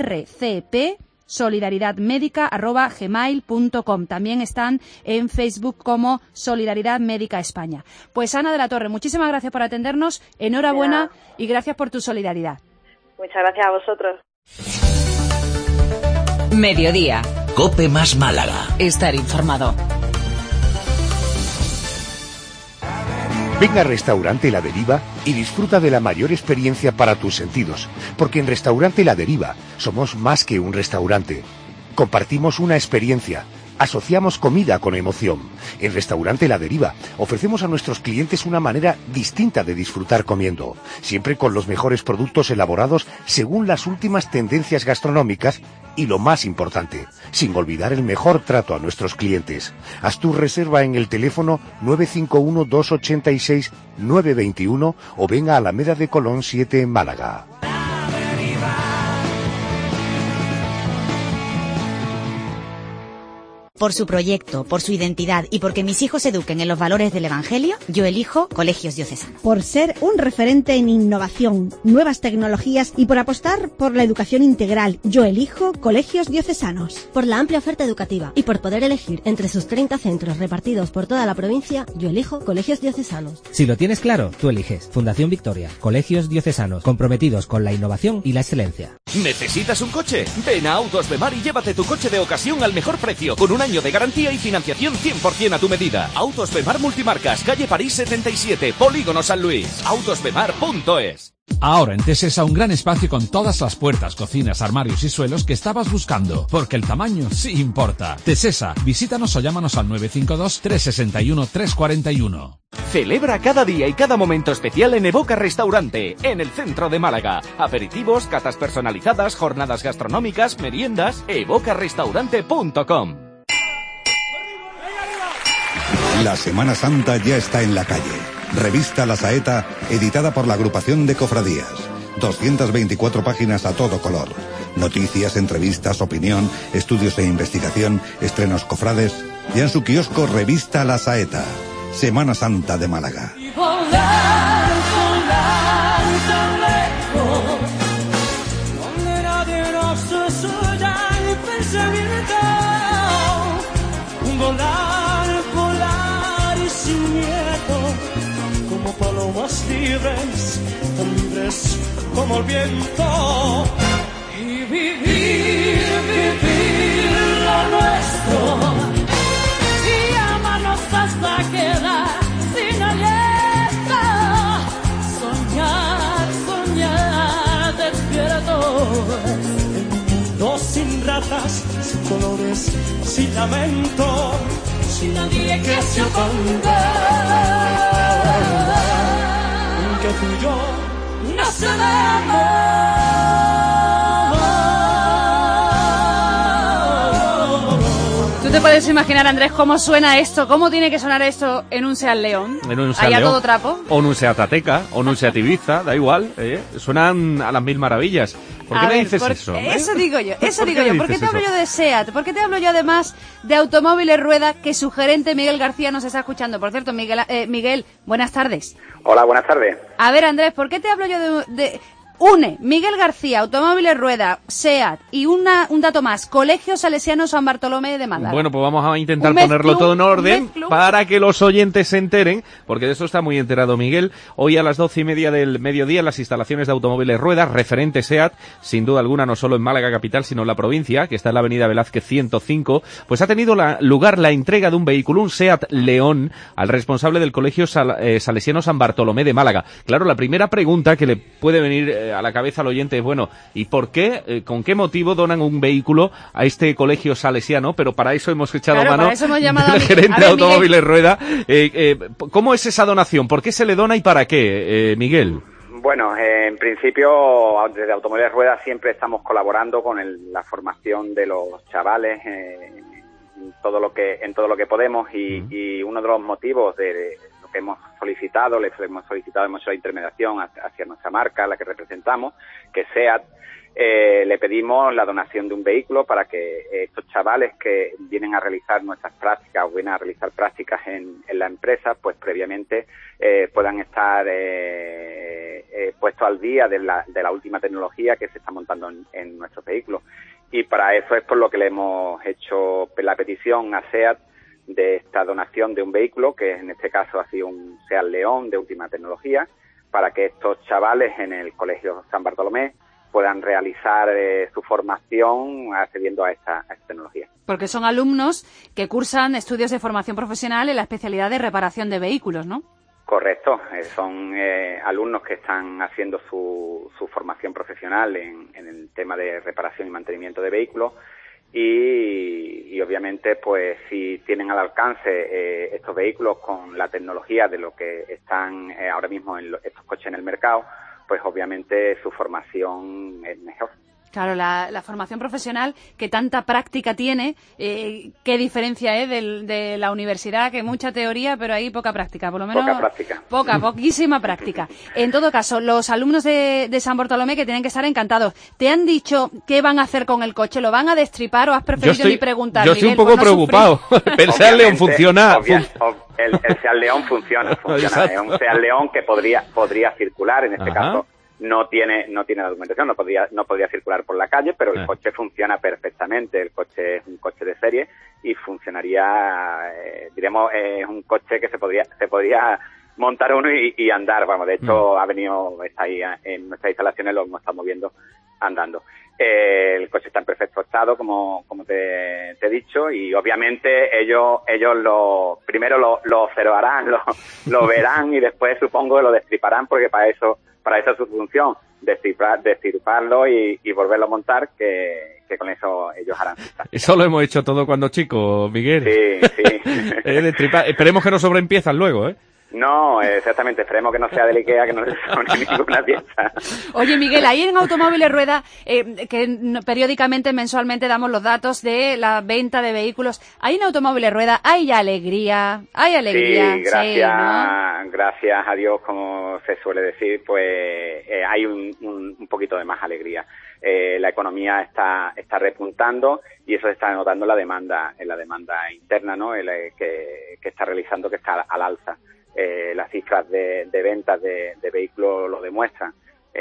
rcpsolidaridadmedica@gmail.com. También están en Facebook como Solidaridad Médica España. Pues Ana de la Torre, muchísimas gracias por atendernos, enhorabuena y gracias por tu solidaridad. Muchas gracias a vosotros. Mediodía. COPE más Málaga. Estar informado. Ven a Restaurante La Deriva y disfruta de la mayor experiencia para tus sentidos, porque en Restaurante La Deriva somos más que un restaurante. Compartimos una experiencia, asociamos comida con emoción. En Restaurante La Deriva ofrecemos a nuestros clientes una manera distinta de disfrutar comiendo, siempre con los mejores productos elaborados según las últimas tendencias gastronómicas y, lo más importante, sin olvidar el mejor trato a nuestros clientes. Haz tu reserva en el teléfono 951-286-921 o venga a Alameda de Colón 7 en Málaga. Por su proyecto, por su identidad y porque mis hijos se eduquen en los valores del Evangelio, yo elijo Colegios Diocesanos. Por ser un referente en innovación, nuevas tecnologías y por apostar por la educación integral, yo elijo Colegios Diocesanos. Por la amplia oferta educativa y por poder elegir entre sus 30 centros repartidos por toda la provincia, yo elijo Colegios Diocesanos. Si lo tienes claro, tú eliges Fundación Victoria, Colegios Diocesanos, comprometidos con la innovación y la excelencia. ¿Necesitas un coche? Ven a Autos Bemar y llévate tu coche de ocasión al mejor precio, con un año de garantía y financiación 100% a tu medida. Autos Bemar Multimarcas, calle París 77, Polígono San Luis. Autosbemar.es. Ahora en Tesesa un gran espacio con todas las puertas, cocinas, armarios y suelos que estabas buscando, porque el tamaño sí importa. Tesesa, visítanos o llámanos al 952-361-341. Celebra cada día y cada momento especial en Evoca Restaurante, en el centro de Málaga. Aperitivos, catas personalizadas, jornadas gastronómicas, meriendas. evocarestaurante.com. La Semana Santa ya está en la calle. Revista La Saeta, editada por la Agrupación de Cofradías. 224 páginas a todo color. Noticias, entrevistas, opinión, estudios e investigación, estrenos cofrades. Ya en su kiosco Revista La Saeta. Semana Santa de Málaga. Palomas libres, tan libres como el viento. Y vivir lo nuestro. Y amarnos hasta quedar sin aliento. Soñar despiertos. En un mundo sin ratas, sin colores, sin lamento. Sin nadie que se oponga. Que tú y yo no cedemos. ¿Tú te puedes imaginar, Andrés, cómo suena esto? ¿Cómo tiene que sonar esto en un Seat León? En un Seat Allá León, todo trapo. o en un Seat Ateca, o en un Seat Ibiza, da igual, suenan a las mil maravillas. ¿Por qué me dices eso? Eso digo yo, eso digo yo. ¿Por qué te hablo eso? yo de SEAT? ¿Por qué te hablo yo además de Automóviles Rueda, que su gerente Miguel García nos está escuchando? Por cierto, Miguel, buenas tardes. Hola, buenas tardes. A ver, Andrés, ¿por qué te hablo yo de une Miguel García, Automóviles Rueda, SEAT y un dato más, Colegio Salesiano San Bartolomé de Málaga? Bueno, pues vamos a intentar ponerlo todo en orden para que los oyentes se enteren, porque de eso está muy enterado Miguel. Hoy a las 12:30 del mediodía en las instalaciones de Automóviles Rueda, referente SEAT, sin duda alguna no solo en Málaga capital, sino en la provincia, que está en la avenida Velázquez 105, pues ha tenido lugar la entrega de un vehículo, un SEAT León, al responsable del Colegio Salesiano San Bartolomé de Málaga. Claro, la primera pregunta que le puede venir a la cabeza al oyente es, bueno, ¿y por qué, con qué motivo donan un vehículo a este colegio salesiano? Pero para eso hemos echado mano del gerente de Automóviles Rueda. ¿Cómo es esa donación? ¿Por qué se le dona y para qué, Miguel? Bueno, en principio, desde Automóviles Rueda siempre estamos colaborando con la formación de los chavales en todo lo que podemos y uno de los motivos de que hemos solicitado, hemos hecho la intermediación hacia nuestra marca, la que representamos, que es SEAT. Le pedimos la donación de un vehículo para que estos chavales que vienen a realizar nuestras prácticas o vienen a realizar prácticas en la empresa, pues previamente puedan estar puestos al día de la última tecnología que se está montando en nuestros vehículos. Y para eso es por lo que le hemos hecho la petición a SEAT de esta donación de un vehículo, que en este caso ha sido un SEAT León de última tecnología, para que estos chavales en el Colegio San Bartolomé puedan realizar su formación accediendo a esta tecnología. Porque son alumnos que cursan estudios de formación profesional en la especialidad de reparación de vehículos, ¿no? Correcto, son alumnos que están haciendo su formación profesional en el tema de reparación y mantenimiento de vehículos. Y obviamente, pues si tienen al alcance estos vehículos con la tecnología de lo que están ahora mismo estos coches en el mercado, pues obviamente su formación es mejor. Claro, la formación profesional que tanta práctica tiene, qué diferencia de la universidad, que mucha teoría, pero ahí poca práctica, por lo menos. Poca práctica. Poquísima práctica. En todo caso, los alumnos de San Bartolomé que tienen que estar encantados, ¿te han dicho qué van a hacer con el coche? ¿Lo van a destripar o has preferido ni preguntar? Yo estoy Miguel, un poco preocupado. El Seat León funciona. El Seat León funciona. Es un Seat León que podría circular, en este caso. No tiene la documentación, no podría circular por la calle, pero el coche funciona perfectamente. El coche es un coche de serie y funcionaría, es un coche que se podría montar uno y andar. Vamos, de hecho, está ahí en nuestras instalaciones, lo hemos estado moviendo andando. El coche está en perfecto estado, como te he dicho, y obviamente ellos primero lo observarán, lo verán y después supongo que lo destriparán, porque para eso es su función, destriparlo y volverlo a montar, que con eso ellos harán. Eso lo hemos hecho todo cuando chicos, Miguel. Sí. Destripar. Esperemos que no sobreempiezan luego, ¿eh? No, exactamente, esperemos que no sea del IKEA, que no le suene ninguna pieza. Oye, Miguel, ahí en Automóviles Rueda, que periódicamente, mensualmente damos los datos de la venta de vehículos, ahí en Automóviles Rueda hay alegría. Sí, gracias a Dios, como se suele decir, pues hay un poquito de más alegría. La economía está repuntando y eso se está notando en la demanda interna, ¿no? Que está realizando, que está al alza. Las cifras de ventas de vehículos lo demuestran.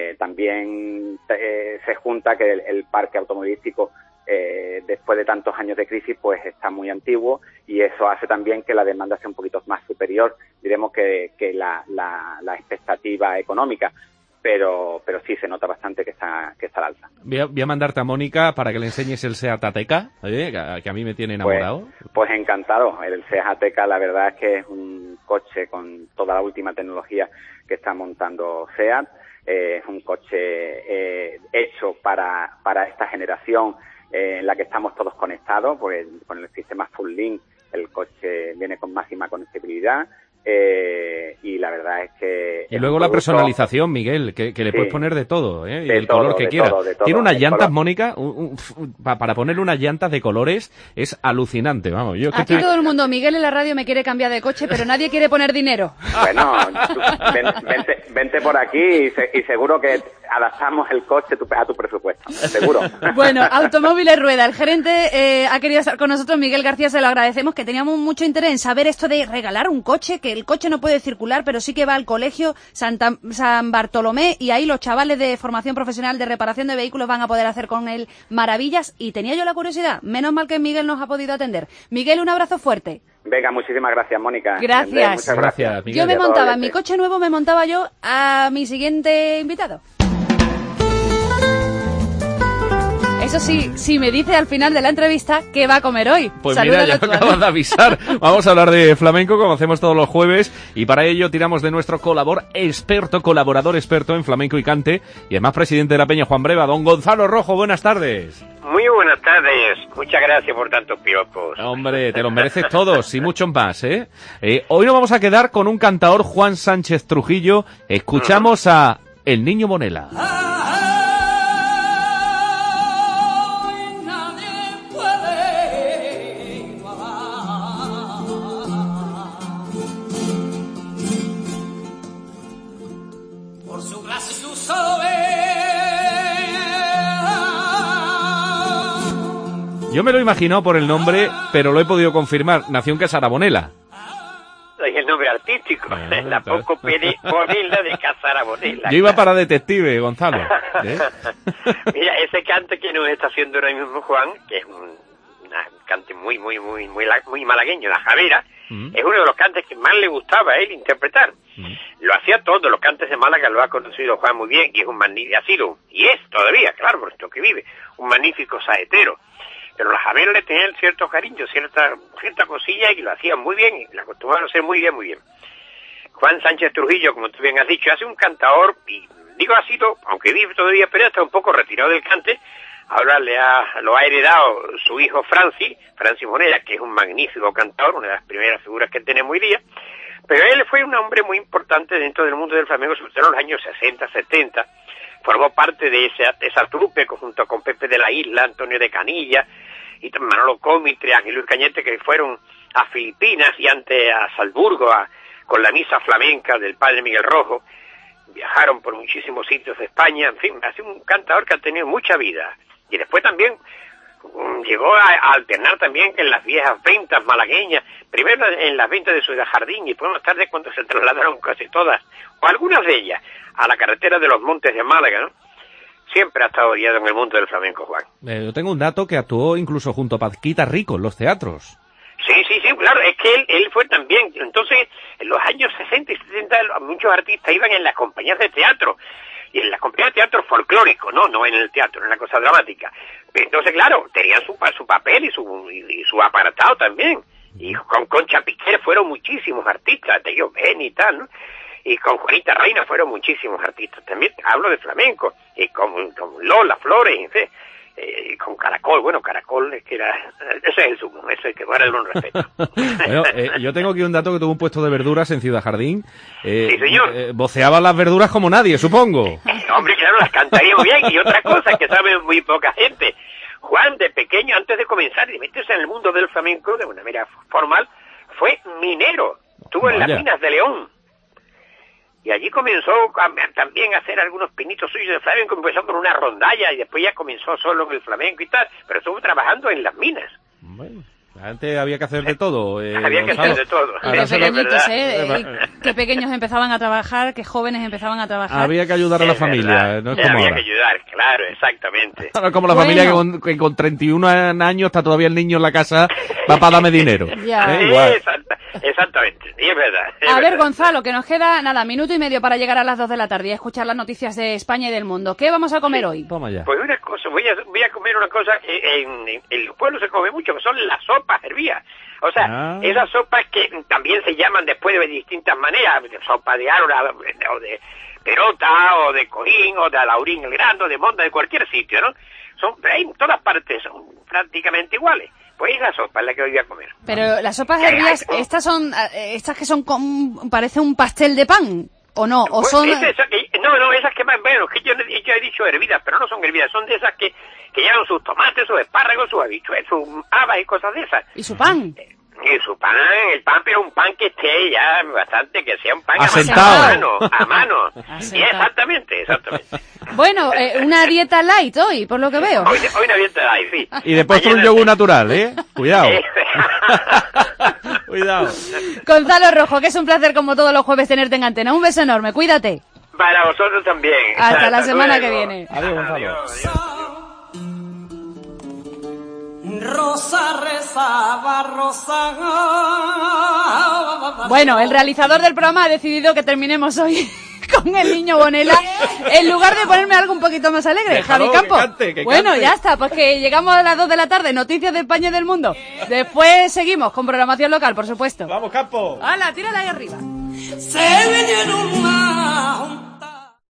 También se junta que el parque automovilístico, después de tantos años de crisis, pues está muy antiguo, y eso hace también que la demanda sea un poquito más superior, diremos, que la expectativa económica. Pero sí se nota bastante que está al alza. Voy a mandarte a Mónica para que le enseñes el Seat Ateca, que a mí me tiene enamorado. Pues encantado. El Seat Ateca, la verdad es que es un coche con toda la última tecnología que está montando Seat. Es un coche hecho para esta generación en la que estamos todos conectados, pues con el sistema Full Link el coche viene con máxima conectabilidad. Y la verdad es que... Y luego la personalización, Miguel, que le puedes poner de todo, y el color que quieras. Tiene unas llantas, Mónica, para ponerle unas llantas de colores es alucinante, vamos. Aquí todo el mundo, Miguel en la radio me quiere cambiar de coche, pero nadie quiere poner dinero. Bueno, vente por aquí y seguro que adaptamos el coche a tu presupuesto, seguro. Bueno, Automóviles Rueda, el gerente ha querido estar con nosotros, Miguel García, se lo agradecemos, que teníamos mucho interés en saber esto de regalar un coche, que el coche no puede circular, pero sí que va al colegio San Bartolomé, y ahí los chavales de formación profesional de reparación de vehículos van a poder hacer con él maravillas, y tenía yo la curiosidad, menos mal que Miguel nos ha podido atender. Miguel, un abrazo fuerte. Venga, muchísimas gracias, Mónica. Gracias. Muchas gracias. Yo me montaba en mi coche nuevo, me montaba yo a mi siguiente invitado. Eso sí, si me dice al final de la entrevista qué va a comer hoy. Pues mira, ya me acabas de avisar. Vamos a hablar de flamenco, como hacemos todos los jueves, y para ello tiramos de nuestro colaborador experto en flamenco y cante, y además presidente de la Peña Juan Breva, don Gonzalo Rojo. Buenas tardes. Muy buenas tardes. Muchas gracias por tantos piropos. Hombre, te los mereces todos y muchos más, ¿eh? Hoy nos vamos a quedar con un cantador, Juan Sánchez Trujillo. Escuchamos a El Niño Monela. Yo me lo he imaginado por el nombre, pero lo he podido confirmar. Nació en Casarabonela. Es el nombre artístico. La poco Bonela de Casarabonela. Yo iba para detective, Gonzalo. Mira, ese cante que nos está haciendo ahora mismo Juan, que es un cante muy malagueño, la Javera, es uno de los cantes que más le gustaba a él interpretar. Lo hacía todo, los cantes de Málaga lo ha conocido Juan muy bien, y es un magnífico, ha sido, y es todavía, claro, por esto que vive, un magnífico saetero. Pero las Javier le tenían cierto cariño, cierta cosilla, y lo hacían muy bien, y lo acostumbraron a hacer muy bien. Juan Sánchez Trujillo, como tú bien has dicho, hace un cantador, y digo ha sido, aunque vive todavía, pero está un poco retirado del cante. Ahora lo ha heredado su hijo Francis Monera, que es un magnífico cantador, una de las primeras figuras que tenemos hoy día. Pero él fue un hombre muy importante dentro del mundo del flamenco, sobre todo en los años 60, 70, formó parte de esa trupe junto con Pepe de la Isla, Antonio de Canilla, y Manolo Cómitre, Ángel Luis Cañete, que fueron a Filipinas y antes a Salzburgo con la misa flamenca del padre Miguel Rojo. Viajaron por muchísimos sitios de España, en fin, ha sido un cantador que ha tenido mucha vida. Y después también llegó a alternar también en las viejas ventas malagueñas, primero en las ventas de Ciudad Jardín y después más tarde cuando se trasladaron casi todas, o algunas de ellas, a la carretera de los Montes de Málaga, ¿no? Siempre ha estado guiado en el mundo del flamenco, Juan. Yo tengo un dato que actuó incluso junto a Paquita Rico en los teatros. Sí, claro, es que él fue también. Entonces, en los años 60 y 70 muchos artistas iban en las compañías de teatro, y en las compañías de teatro folclórico, no en el teatro, en una cosa dramática. Entonces, claro, tenían su papel y su aparatado también. Y con Concha Piquer fueron muchísimos artistas, de ellos Ben y tal, ¿no? Y con Juanita Reina fueron muchísimos artistas. También hablo de flamenco, y con Lola Flores, en fin. Y con Caracol, Caracol es que era... Ese es el sumo, ese es que guarda un respeto. Bueno, yo tengo aquí un dato que tuvo un puesto de verduras en Ciudad Jardín. Sí, señor. Voceaba las verduras como nadie, supongo. Hombre, claro, las cantaría muy bien. Y otra cosa que sabe muy poca gente. Juan, de pequeño, antes de comenzar y meterse en el mundo del flamenco de una manera formal, fue minero. Estuvo en las minas de León. Y allí comenzó también a hacer algunos pinitos suyos de flamenco, empezó con una rondalla y después ya comenzó solo con el flamenco y tal, pero estuvo trabajando en las minas. Bueno, antes había que hacer de todo. Había que hacer de todo. Qué pequeñitos, qué pequeños empezaban a trabajar, qué jóvenes empezaban a trabajar. Había que ayudar a la familia, no es como había ahora. que ayudar, claro, exactamente. Ahora como la familia que con 31 años está todavía el niño en la casa, papá, dame dinero. Ya. Igual. Exactamente, y es verdad. A ver, Gonzalo, que nos queda, minuto y medio para llegar a las 2 de la tarde y escuchar las noticias de España y del mundo. ¿Qué vamos a comer hoy? Toma ya. Pues una cosa, voy a comer una cosa que en los pueblos se come mucho, que son las sopas hervidas. O sea, esas sopas que también se llaman después de distintas maneras, sopa de árbol, o de perota, o de cojín, o de alaurín el grande, o de monda, de cualquier sitio, ¿no? En todas partes son prácticamente iguales. Pues esa sopa es la que hoy voy a comer. Pero las sopas hervidas, estas que son parece un pastel de pan, ¿o no? ¿O son...? No, esas que más, bueno, que yo he dicho hervidas, pero no son hervidas, son de esas que llevan sus tomates, sus espárragos, sus habichuelas, sus habas y cosas de esas. ¿Y su pan? Y su pan, el pan, pero un pan que esté ya bastante, que sea un pan asentado. A mano. Sí, exactamente. Bueno, una dieta light hoy, por lo que veo. Hoy una dieta light, sí. Y después un yogur natural, ¿eh? Cuidado. Cuidado. Gonzalo Rojo, que es un placer como todos los jueves tenerte en antena. Un beso enorme, cuídate. Para vosotros también. Hasta la semana que viene. Adiós, Gonzalo. Rosa rezaba, Rosa. Bueno, el realizador del programa ha decidido que terminemos hoy con el niño Bonela en lugar de ponerme algo un poquito más alegre. Déjalo, Javi Campo. que cante. Ya está, pues que llegamos a las 2 de la tarde, noticias de España y del mundo. Después seguimos con programación local, por supuesto. ¡Vamos, Campo! ¡Hala, tírala ahí arriba! Se viene en un